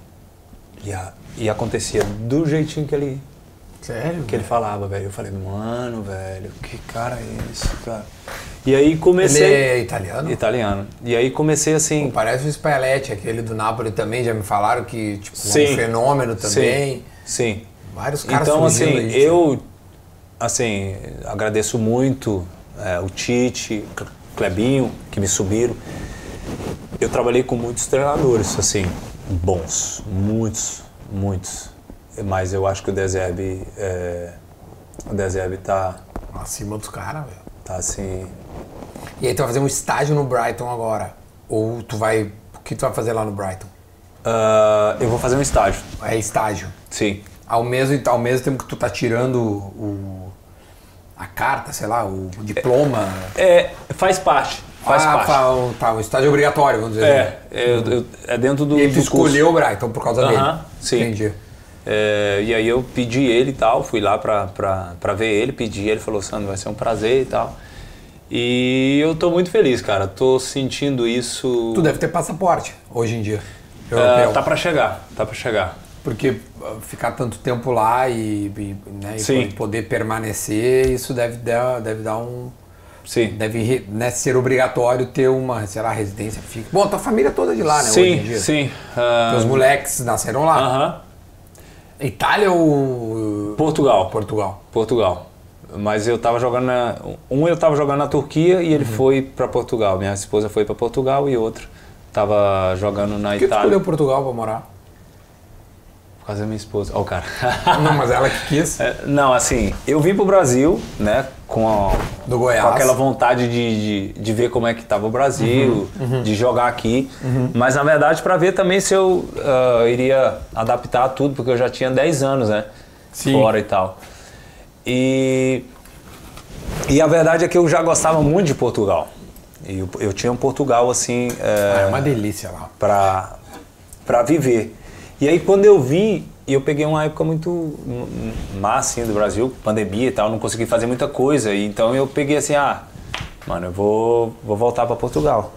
E acontecia do jeitinho que ele... Sério? Que ele falava, velho. Eu falei, mano, velho, que cara é esse, cara? E aí comecei... Ele é italiano? Italiano. E aí comecei assim... Pô, parece o Spalletti, aquele do Napoli também, já me falaram que tipo, é um fenômeno também. Sim. Vários caras então, assim, aí, eu agradeço muito o Tite, Clebinho, que me subiram. Eu trabalhei com muitos treinadores, assim, bons. Muitos. Mas eu acho que o De Zerbi tá... acima dos caras, velho. Tá assim... E aí tu vai fazer um estágio no Brighton agora? Ou tu vai... O que tu vai fazer lá no Brighton? Eu vou fazer um estágio. É estágio? Sim. Ao mesmo tempo que tu tá tirando a carta, sei lá, o diploma... Faz parte. Tá, o estágio obrigatório, vamos dizer. É dentro do... E aí tu escolheu curso. o Brighton por causa dele? Sim. Entendi. E aí eu pedi ele e tal, fui lá pra ver ele, pedi, ele falou, Sandro, vai ser um prazer e tal. E eu tô muito feliz, cara, tô sentindo isso... Tu deve ter passaporte, hoje em dia, europeu. Tá pra chegar. Porque ficar tanto tempo lá e poder permanecer, isso deve dar um... Sim. Deve ser obrigatório ter uma, sei lá, residência fixa. Bom, tua família é toda de lá, né, hoje em dia? Sim. Teus moleques nasceram lá? Itália ou... Portugal. Mas eu tava jogando na Turquia e ele foi pra Portugal. Minha esposa foi pra Portugal e outro tava jogando na Itália. Por que tu escolheu Portugal pra morar? Por causa da minha esposa. Ó, cara. Não, mas ela que quis. Não, assim, eu vim pro Brasil, né, do Goiás. com aquela vontade de ver como é que tava o Brasil, de jogar aqui. Mas, na verdade, para ver também se eu iria adaptar tudo, porque eu já tinha 10 anos, né, fora e tal. E a verdade é que eu já gostava muito de Portugal. E eu tinha um Portugal, assim... é uma delícia lá. Pra viver. E aí, quando eu vim, E eu peguei uma época muito má, assim, do Brasil, pandemia e tal, não consegui fazer muita coisa. E então eu peguei assim, mano, eu vou voltar para Portugal.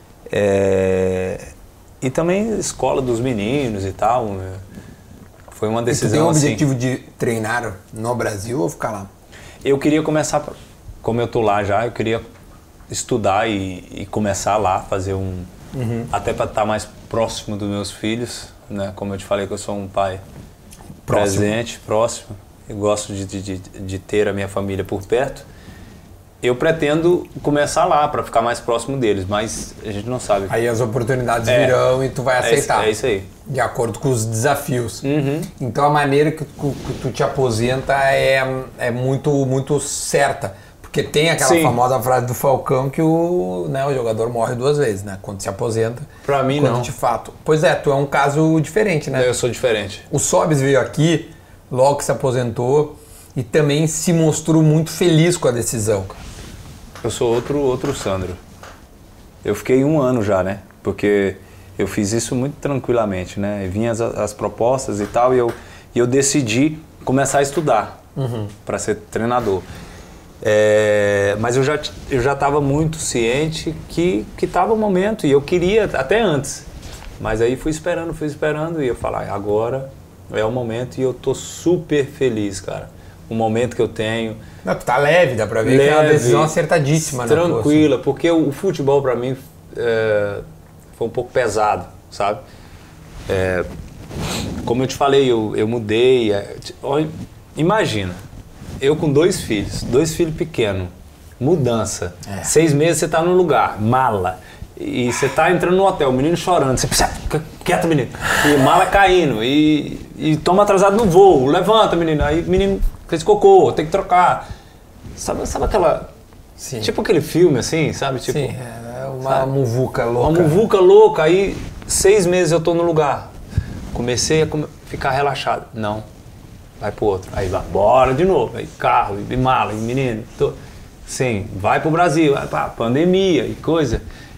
E também escola dos meninos e tal. Foi uma decisão assim. E tu tem o objetivo de treinar no Brasil ou ficar lá? Eu queria começar, como eu tô lá já, eu queria estudar e começar lá, fazer até para estar mais próximo dos meus filhos, né? Como eu te falei que eu sou um pai presente, próximo. Eu gosto de ter a minha família por perto. Eu pretendo começar lá para ficar mais próximo deles, mas a gente não sabe. Aí as oportunidades virão e tu vai aceitar. É isso aí. De acordo com os desafios. Então a maneira que tu te aposenta é muito, muito certa. Porque tem aquela famosa frase do Falcão que o jogador morre 2 vezes, né? Quando se aposenta. Pra mim não. De fato. Pois é, tu é um caso diferente, né? Eu sou diferente. O Sobis veio aqui, logo que se aposentou, e também se mostrou muito feliz com a decisão. Eu sou outro Sandro. Eu fiquei 1 ano já, né? Porque eu fiz isso muito tranquilamente, né? Vinham as propostas e tal, e eu decidi começar a estudar para ser treinador. Mas eu já estava muito ciente que estava o momento, e eu queria até antes. Mas aí fui esperando, e eu falei, agora é o momento, e eu tô super feliz, cara. O momento que eu tenho. Não, tu tá leve, dá pra ver que é uma decisão acertadíssima. Tranquila, porque o futebol pra mim foi um pouco pesado, sabe? Como eu te falei, eu mudei. Imagina, eu com 2 filhos pequenos, mudança. 6 meses você tá num lugar, mala. E você tá entrando no hotel, o menino chorando, você precisa, quieto menino, e mala caindo, e toma atrasado no voo, levanta menino, aí menino fez cocô, tem que trocar. Sabe aquela, tipo aquele filme assim, sabe? Tipo, sim, é uma muvuca louca. Uma muvuca louca, aí 6 meses eu tô no lugar, comecei a ficar relaxado, não, vai pro outro, aí vai, bora de novo, aí carro, e mala, e menino, sim, vai pro Brasil, vai pra pandemia e coisa.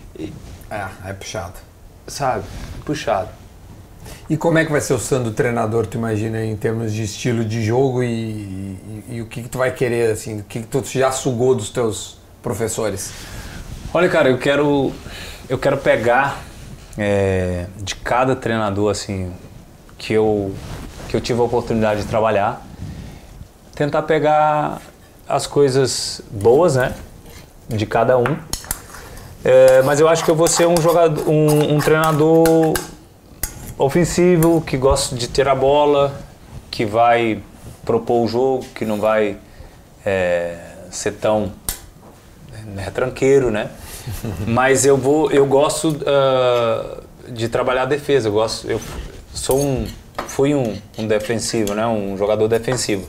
É puxado. Sabe? Puxado. E como é que vai ser o Sandro treinador, tu imagina, em termos de estilo de jogo e o que tu vai querer, assim, o que tu já sugou dos teus professores? Olha, cara, eu quero pegar de cada treinador, assim, que eu tive a oportunidade de trabalhar, tentar pegar as coisas boas, né, de cada um. Mas eu acho que eu vou ser um treinador ofensivo, que gosta de ter a bola, que vai propor o jogo, que não vai ser tão retranqueiro, né? Mas eu gosto de trabalhar a defesa. Eu fui um defensivo, né? Um jogador defensivo.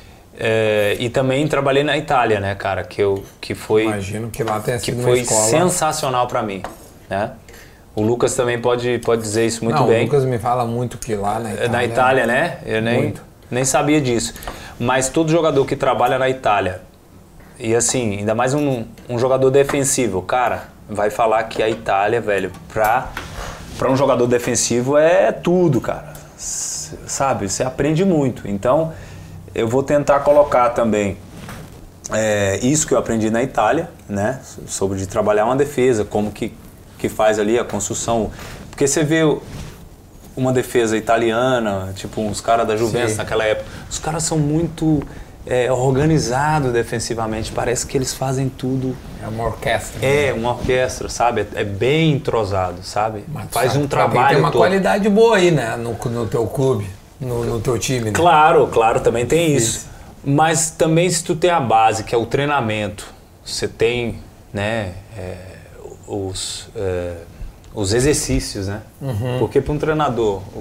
E também trabalhei na Itália, né, cara, que foi... Imagino que lá tenha sido uma escola sensacional para mim, né? O Lucas também pode dizer isso muito bem. O Lucas me fala muito que lá na Itália... Na Itália, né? Eu nem sabia disso. Mas todo jogador que trabalha na Itália, e assim, ainda mais um jogador defensivo, cara, vai falar que a Itália, velho, pra um jogador defensivo é tudo, cara. Sabe? Você aprende muito. Então... eu vou tentar colocar também isso que eu aprendi na Itália, né? Sobre de trabalhar uma defesa, como que faz ali a construção. Porque você vê uma defesa italiana, tipo uns caras da Juventus naquela época, os caras são muito organizados defensivamente, parece que eles fazem tudo. É uma orquestra. Uma orquestra, sabe? É bem entrosado, sabe? Mas faz um trabalho tem uma todo. qualidade boa aí, né? No teu clube. No teu time, né? Claro, também tem isso. Mas também se tu tem a base, que é o treinamento, você tem, né, os exercícios, né? Porque para um treinador, o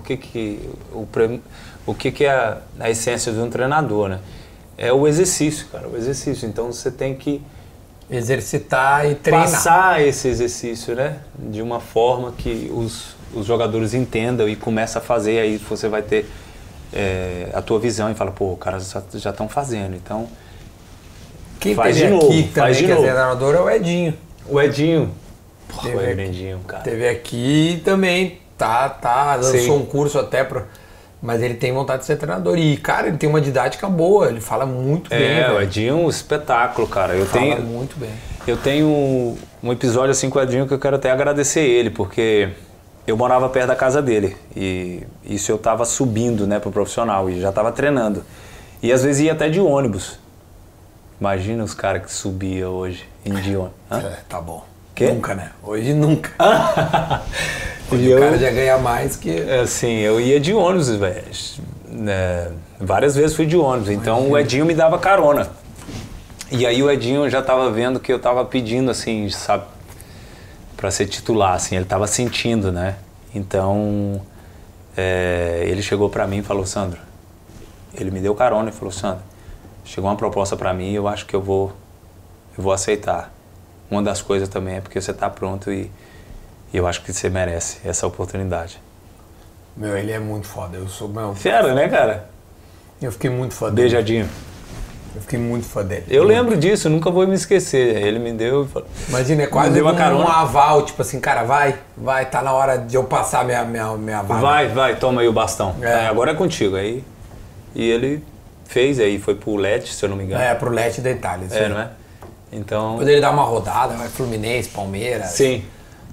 que é a essência de um treinador, né? É o exercício, cara, o exercício. Então você tem que exercitar e treinar. Passar esse exercício, né? De uma forma que os jogadores entendam e começam a fazer, aí você vai ter a tua visão e fala, pô, os caras já estão fazendo, então quem faz teve de novo, aqui também, que é treinador, é o Edinho. O Edinho, o Edinho, cara. Teve aqui também, tá lançou um curso até Mas ele tem vontade de ser treinador. E, cara, ele tem uma didática boa, ele fala muito bem. O Edinho é um espetáculo, cara. Fala muito bem. Eu tenho um episódio assim com o Edinho que eu quero até agradecer ele, porque eu morava perto da casa dele. E isso eu tava subindo, né, pro profissional, e já tava treinando. E às vezes ia até de ônibus. Imagina os caras que subiam hoje em de ônibus. Tá bom. Quê? Nunca, né? Hoje nunca. Hoje o cara já ganha mais que... Assim, eu ia de ônibus, velho. Várias vezes fui de ônibus. Então o Edinho me dava carona. E aí o Edinho já tava vendo que eu tava pedindo, assim, sabe, pra ser titular, assim. Ele tava sentindo, né? Então, ele chegou pra mim e falou, Sandro, ele me deu carona e falou, Sandro, chegou uma proposta pra mim e eu acho que eu vou aceitar. Uma das coisas também é porque você tá pronto e eu acho que você merece essa oportunidade. Meu, ele é muito foda. Eu sou... Fera, né, cara? Eu fiquei muito fã dele. Beijadinho. Eu fiquei muito fã dele. Eu lembro disso, nunca vou me esquecer. Ele me deu... Imagina, é quase um aval, tipo assim, cara, vai, tá na hora de eu passar minha vaga. Vai, toma aí o bastão. Agora é contigo. Aí, e ele fez, aí foi pro Lecce, se eu não me engano. Pro Lecce da Itália. Sim. Não é? Então... Quando ele dá uma rodada, vai Fluminense, Palmeiras. Sim.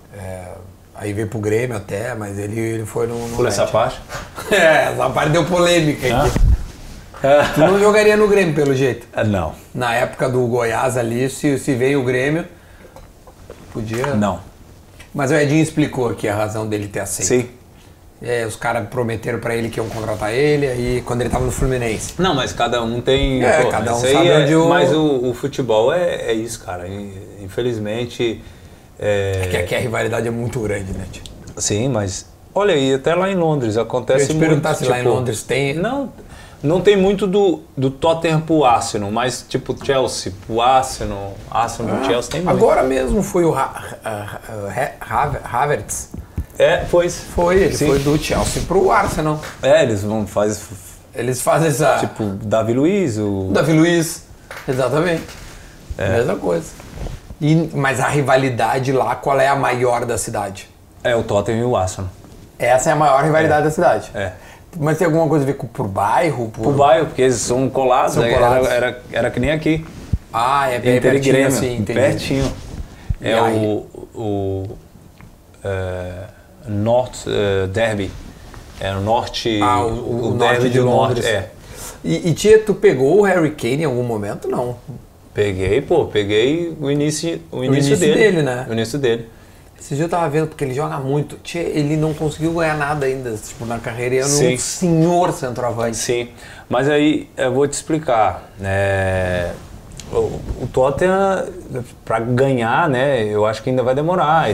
Aí veio pro Grêmio até, mas ele foi no Pula essa parte? Essa parte deu polêmica aqui. Tu não jogaria no Grêmio, pelo jeito? Não. Na época do Goiás ali, se veio o Grêmio, podia... Não. Mas o Edinho explicou aqui a razão dele ter aceito. Sim. Os caras prometeram pra ele que iam contratar ele, aí quando ele tava no Fluminense. Não, mas cada um tem... cada um sabe onde Mas o futebol é isso, cara. Infelizmente... É que a rivalidade é muito grande, né, tio? Sim, mas... Olha aí, até lá em Londres acontece muito. Eu ia te perguntar se lá em Londres tem... Não tem muito do Tottenham pro Arsenal, mas tipo Chelsea pro Arsenal pro Chelsea tem muito. Agora mesmo foi o Havertz. Foi. Ele foi do Chelsea pro Arsenal. Eles fazem essa... Tipo, Davi Luiz, Davi Luiz, exatamente. Mesma coisa. Mas a rivalidade lá, qual é a maior da cidade? É o Tottenham e o Arsenal. Essa é a maior rivalidade da cidade? É. Mas tem alguma coisa a ver por bairro? Por bairro, porque eles são colados, era que nem aqui. Bem pertinho, assim, entendi. Pertinho. O North Derby. É o norte... o norte de Londres. E tia, tu pegou o Harry Kane em algum momento, não? Peguei o início dele, né? O início dele. Esse dia eu tava vendo, porque ele joga muito. Tchê, ele não conseguiu ganhar nada ainda, tipo, na carreira. Ele é um senhor centroavante. Sim, mas aí eu vou te explicar. O Tottenham, pra ganhar, né, eu acho que ainda vai demorar.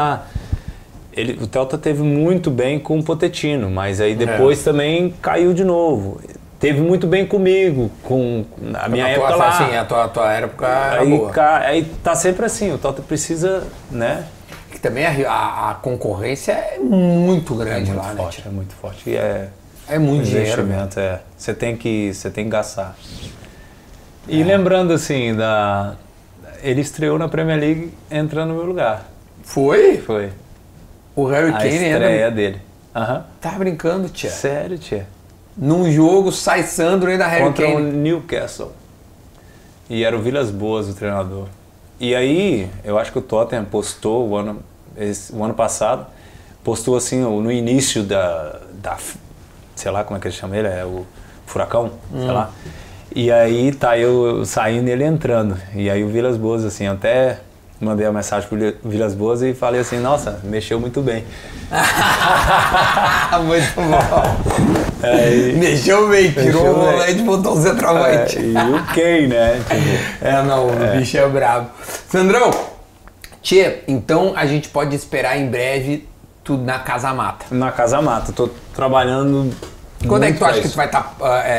O Tottenham teve muito bem com o Pochettino, mas aí depois também caiu de novo. Teve muito bem comigo, com a minha época lá. Assim, a tua época era boa. Aí tá sempre assim, o Tottenham precisa, né... Que também a concorrência é muito grande lá, né? É muito forte. E é muito dinheiro. Você tem que gastar. E lembrando assim, ele estreou na Premier League entrando no meu lugar. Foi? Foi. O Harry Kane a estreia dele. Tá brincando, tia? Sério, tia? Num jogo, sai Sandro ainda Harry Contra Kane. o Newcastle. E era o Vilas Boas o treinador. E aí, eu acho que o Tottenham postou o ano passado, postou assim no início da sei lá como é que ele chama ele, o Furacão, sei lá. E aí tá eu saindo e ele entrando. E aí o Vilas Boas, assim, até mandei uma mensagem pro Vilas Boas e falei assim, nossa, mexeu muito bem. Muito bom. Mexeu bem, tirou o volante e botou o centroavante. E o Kane, né? O bicho é brabo. Sandrão, então a gente pode esperar em breve tudo na Casa Mata. Na Casa Mata, tô trabalhando. Quando é que tu acha que tu vai estar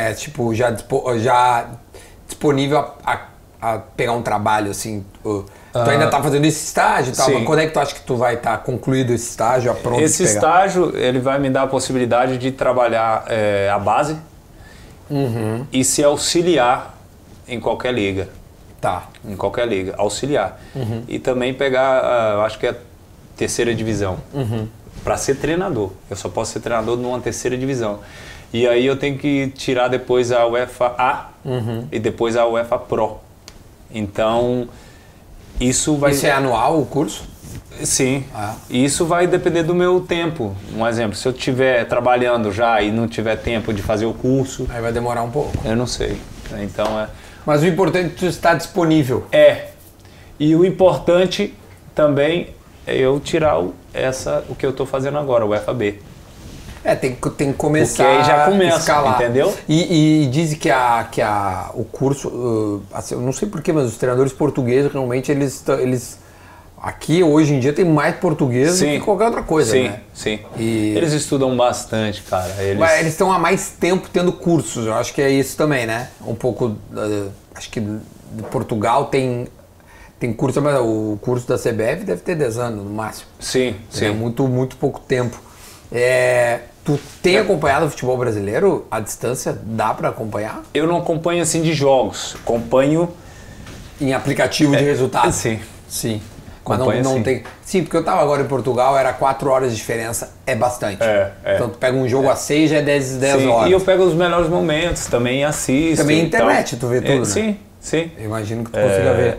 já disponível a pegar um trabalho assim? Tu ainda tá fazendo esse estágio e tal, mas quando é que tu acha que tu vai estar concluído esse estágio, pronto? Esse estágio, ele vai me dar a possibilidade de trabalhar a base e se auxiliar em qualquer liga. Tá. Em qualquer liga, auxiliar. E também pegar, acho que é a terceira divisão. Para ser treinador. Eu só posso ser treinador numa terceira divisão. E aí eu tenho que tirar depois a UEFA A e depois a UEFA Pro. Então, isso vai... Isso é anual o curso? Sim. Isso vai depender do meu tempo. Um exemplo, se eu estiver trabalhando já e não tiver tempo de fazer o curso... Aí vai demorar um pouco. Eu não sei. Então é... Mas o importante é que tu está disponível. E o importante também é eu tirar o que eu estou fazendo agora, o FAB. Tem que começar. Porque aí já começa, a escalar. entendeu? E dizem que o curso, assim, eu não sei porquê, mas os treinadores portugueses realmente eles aqui hoje em dia tem mais português do que qualquer outra coisa, né? Sim. Eles estudam bastante, cara. Eles estão há mais tempo tendo cursos, eu acho que é isso também, né? Um pouco, acho que de Portugal tem curso, mas o curso da CBF deve ter 10 anos no máximo. Sim. É muito pouco tempo. Tu tem acompanhado o futebol brasileiro à distância? Dá para acompanhar? Eu não acompanho assim de jogos, acompanho em aplicativo de resultados. Sim. Mas não tem. Sim, porque eu tava agora em Portugal, era 4 horas de diferença, é bastante. Então tu pega um jogo a 6, já é 10 horas. E eu pego os melhores momentos, também assisto. Também internet, tu vê tudo, né? Sim. Eu imagino que tu consiga ver.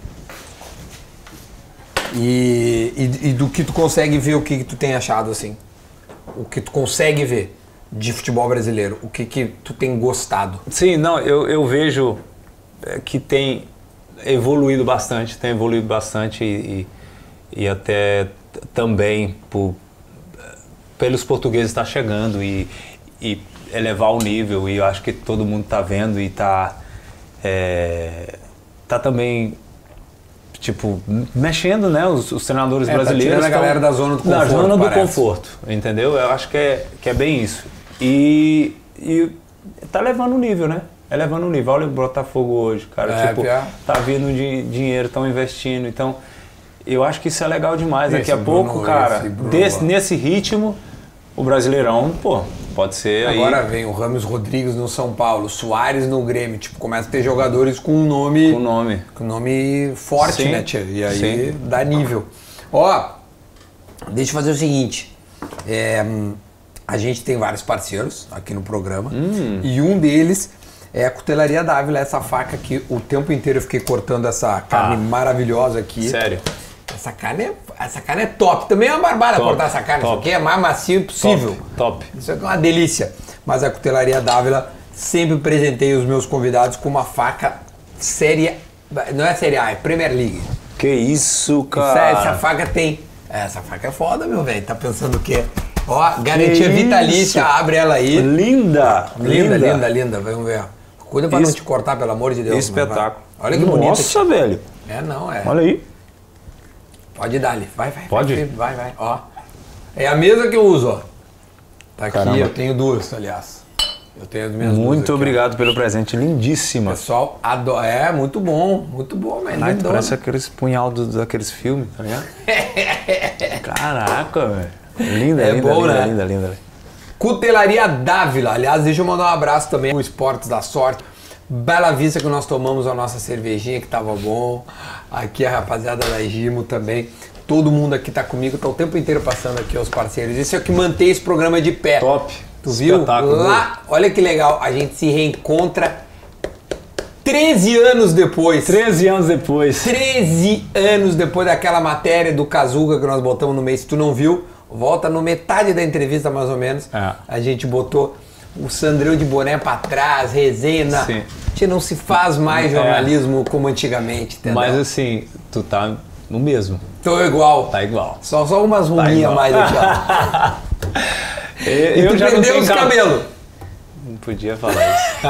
E do que tu consegue ver, o que tu tem achado assim? O que tu consegue ver de futebol brasileiro? O que tu tem gostado? Sim, não, eu vejo que tem evoluído bastante e até também pelos portugueses está chegando e elevar o nível, e eu acho que todo mundo está vendo e tá também tipo mexendo, né, os treinadores brasileiros, tirando a galera da zona do conforto, da zona do conforto, entendeu? Eu acho que é bem isso, e tá levando o nível, né? Elevando o nível. Olha o Botafogo hoje, cara. Tá vindo dinheiro, estão investindo. Então, eu acho que isso é legal demais. Daqui a pouco, cara, nesse ritmo, o Brasileirão, pode ser aí. Agora vem o Ramos Rodrigues no São Paulo, Soares no Grêmio. Tipo, começa a ter jogadores com nome forte, né, tia? E aí dá nível. Deixa eu fazer o seguinte. A gente tem vários parceiros aqui no programa. E um deles é a Cutelaria Dávila, essa faca que o tempo inteiro eu fiquei cortando essa carne maravilhosa aqui. Sério? Essa carne é top. Também é uma barbada cortar essa carne. Isso aqui é mais macio possível. Top. Isso aqui é uma delícia. Mas a Cutelaria Dávila sempre presenteia os meus convidados com uma faca série... Não é série A, é Premier League. Que isso, cara. Essa faca tem... Essa faca é foda, meu velho. Tá pensando o quê? Garantia vitalícia. Abre ela aí. Linda. Vamos ver. Cuida pra não te cortar, pelo amor de Deus. Espetáculo. Olha que bonita. Nossa, velho. Olha aí. Pode dar ali. Vai. Pode? Vai. É a mesma que eu uso, ó. Tá aqui, Caramba. eu tenho duas, aliás. Eu tenho as minhas duas. Muito obrigado pelo presente, lindíssima. Pessoal, adora. Muito bom, velho. Parece aqueles punhal daqueles filmes, tá ligado? Caraca, velho. Linda. Cutelaria Dávila. Aliás, deixa eu mandar um abraço também pro Esportes da Sorte. Bela Vista, que nós tomamos a nossa cervejinha, que tava bom. Aqui a rapaziada da Gimo também. Todo mundo aqui tá comigo, tá o tempo inteiro passando aqui os parceiros. Isso é o que mantém esse programa de pé. Top. Tu viu? Lá, olha que legal, a gente se reencontra 13 anos depois. 13 anos depois. 13 anos depois daquela matéria do Kazuga que nós botamos no mês. Se tu não viu, volta no metade da entrevista mais ou menos. A gente botou o Sandrão de boné pra trás, resenha. Sim. Gente, não se faz mais jornalismo como antigamente, entendeu? Mas assim, tu tá no mesmo. Tô igual. Tá igual. Só umas ruminhas mais aqui, ó. Eu já perdeu os cabelos. Não podia falar isso.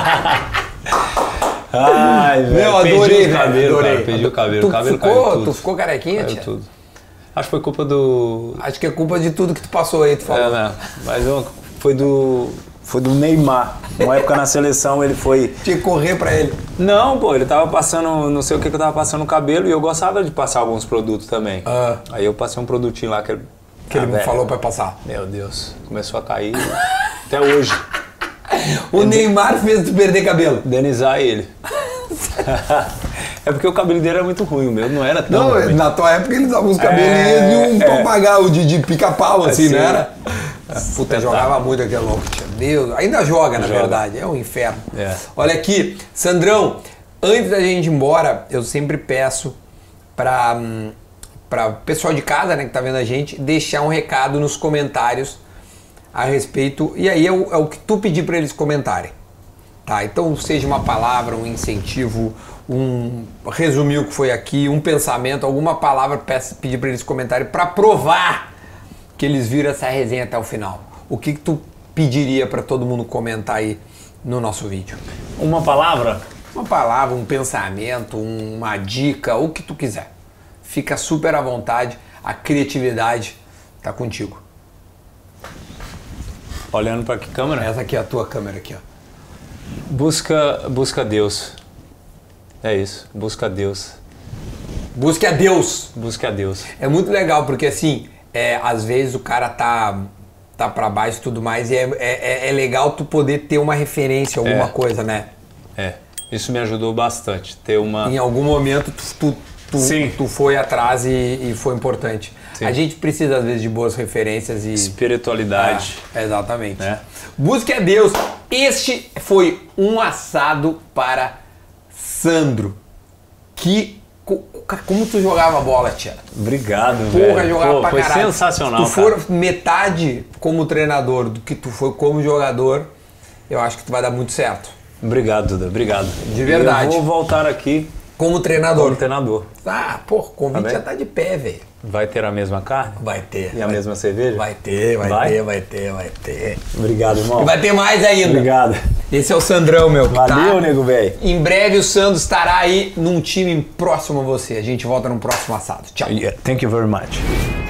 Ai, velho. Meu, adorei, adorei. Perdi o cabelo. Tu ficou carequinha, tia? Tudo. Acho que foi culpa do... Acho que é culpa de tudo que tu passou aí, tu falou. Mas foi do Neymar. Uma época na seleção ele foi... Tinha que correr pra ele. Não, pô, ele tava passando, não sei o que eu tava passando no cabelo, e eu gostava de passar alguns produtos também. Aí eu passei um produtinho lá que ele me falou pra passar. Meu Deus, começou a cair até hoje. O Neymar fez tu perder cabelo. Indenizar ele. É porque o cabelo dele era muito ruim, o meu não era tão ruim. Na tua época eles usavam uns cabelinhos de um papagaio de pica-pau, assim, não era? Puta, jogava muito aquele louco, Deus. Ainda joga, na verdade. É um inferno. É. Olha aqui, Sandrão, antes da gente ir embora, eu sempre peço para o pessoal de casa, né, que tá vendo a gente, deixar um recado nos comentários a respeito. E aí é o que tu pedir para eles comentarem. Tá? Então, seja uma palavra, um incentivo, resumir o que foi aqui, um pensamento, alguma palavra, pedir para eles comentarem para provar que eles viram essa resenha até o final. O que tu pediria para todo mundo comentar aí no nosso vídeo? Uma palavra? Uma palavra, um pensamento, uma dica, o que tu quiser. Fica super à vontade, a criatividade tá contigo. Olhando para que câmera? Essa aqui é a tua câmera aqui, ó. Busca Deus. É isso, busca Deus. Busque a Deus. Busque a Deus. É muito legal, porque assim, às vezes o cara tá pra baixo e tudo mais, e é legal tu poder ter uma referência, alguma coisa, né? Isso me ajudou bastante, ter uma... Em algum momento tu foi atrás e foi importante. Sim. A gente precisa, às vezes, de boas referências e... Espiritualidade. Exatamente. Né? Busque a Deus. Este foi um assado para Sandro. Como tu jogava bola, tia? Obrigado, Porra, velho. jogava pra foi caralho. sensacional, Se tu for metade como treinador do que tu foi como jogador, eu acho que tu vai dar muito certo. Obrigado, Duda. Obrigado. De verdade. Eu vou voltar aqui Como treinador. como treinador. Ah, pô, o convite Tá bem? já tá de pé, velho. Vai ter a mesma carne? Vai ter. E a mesma cerveja? Vai ter. Obrigado, irmão. E vai ter mais ainda. Obrigado. Esse é o Sandrão, meu. que Valeu, tá... nego velho. Em breve o Sandro estará aí num time próximo a você. A gente volta no próximo assado. Tchau. Yeah, thank you very much.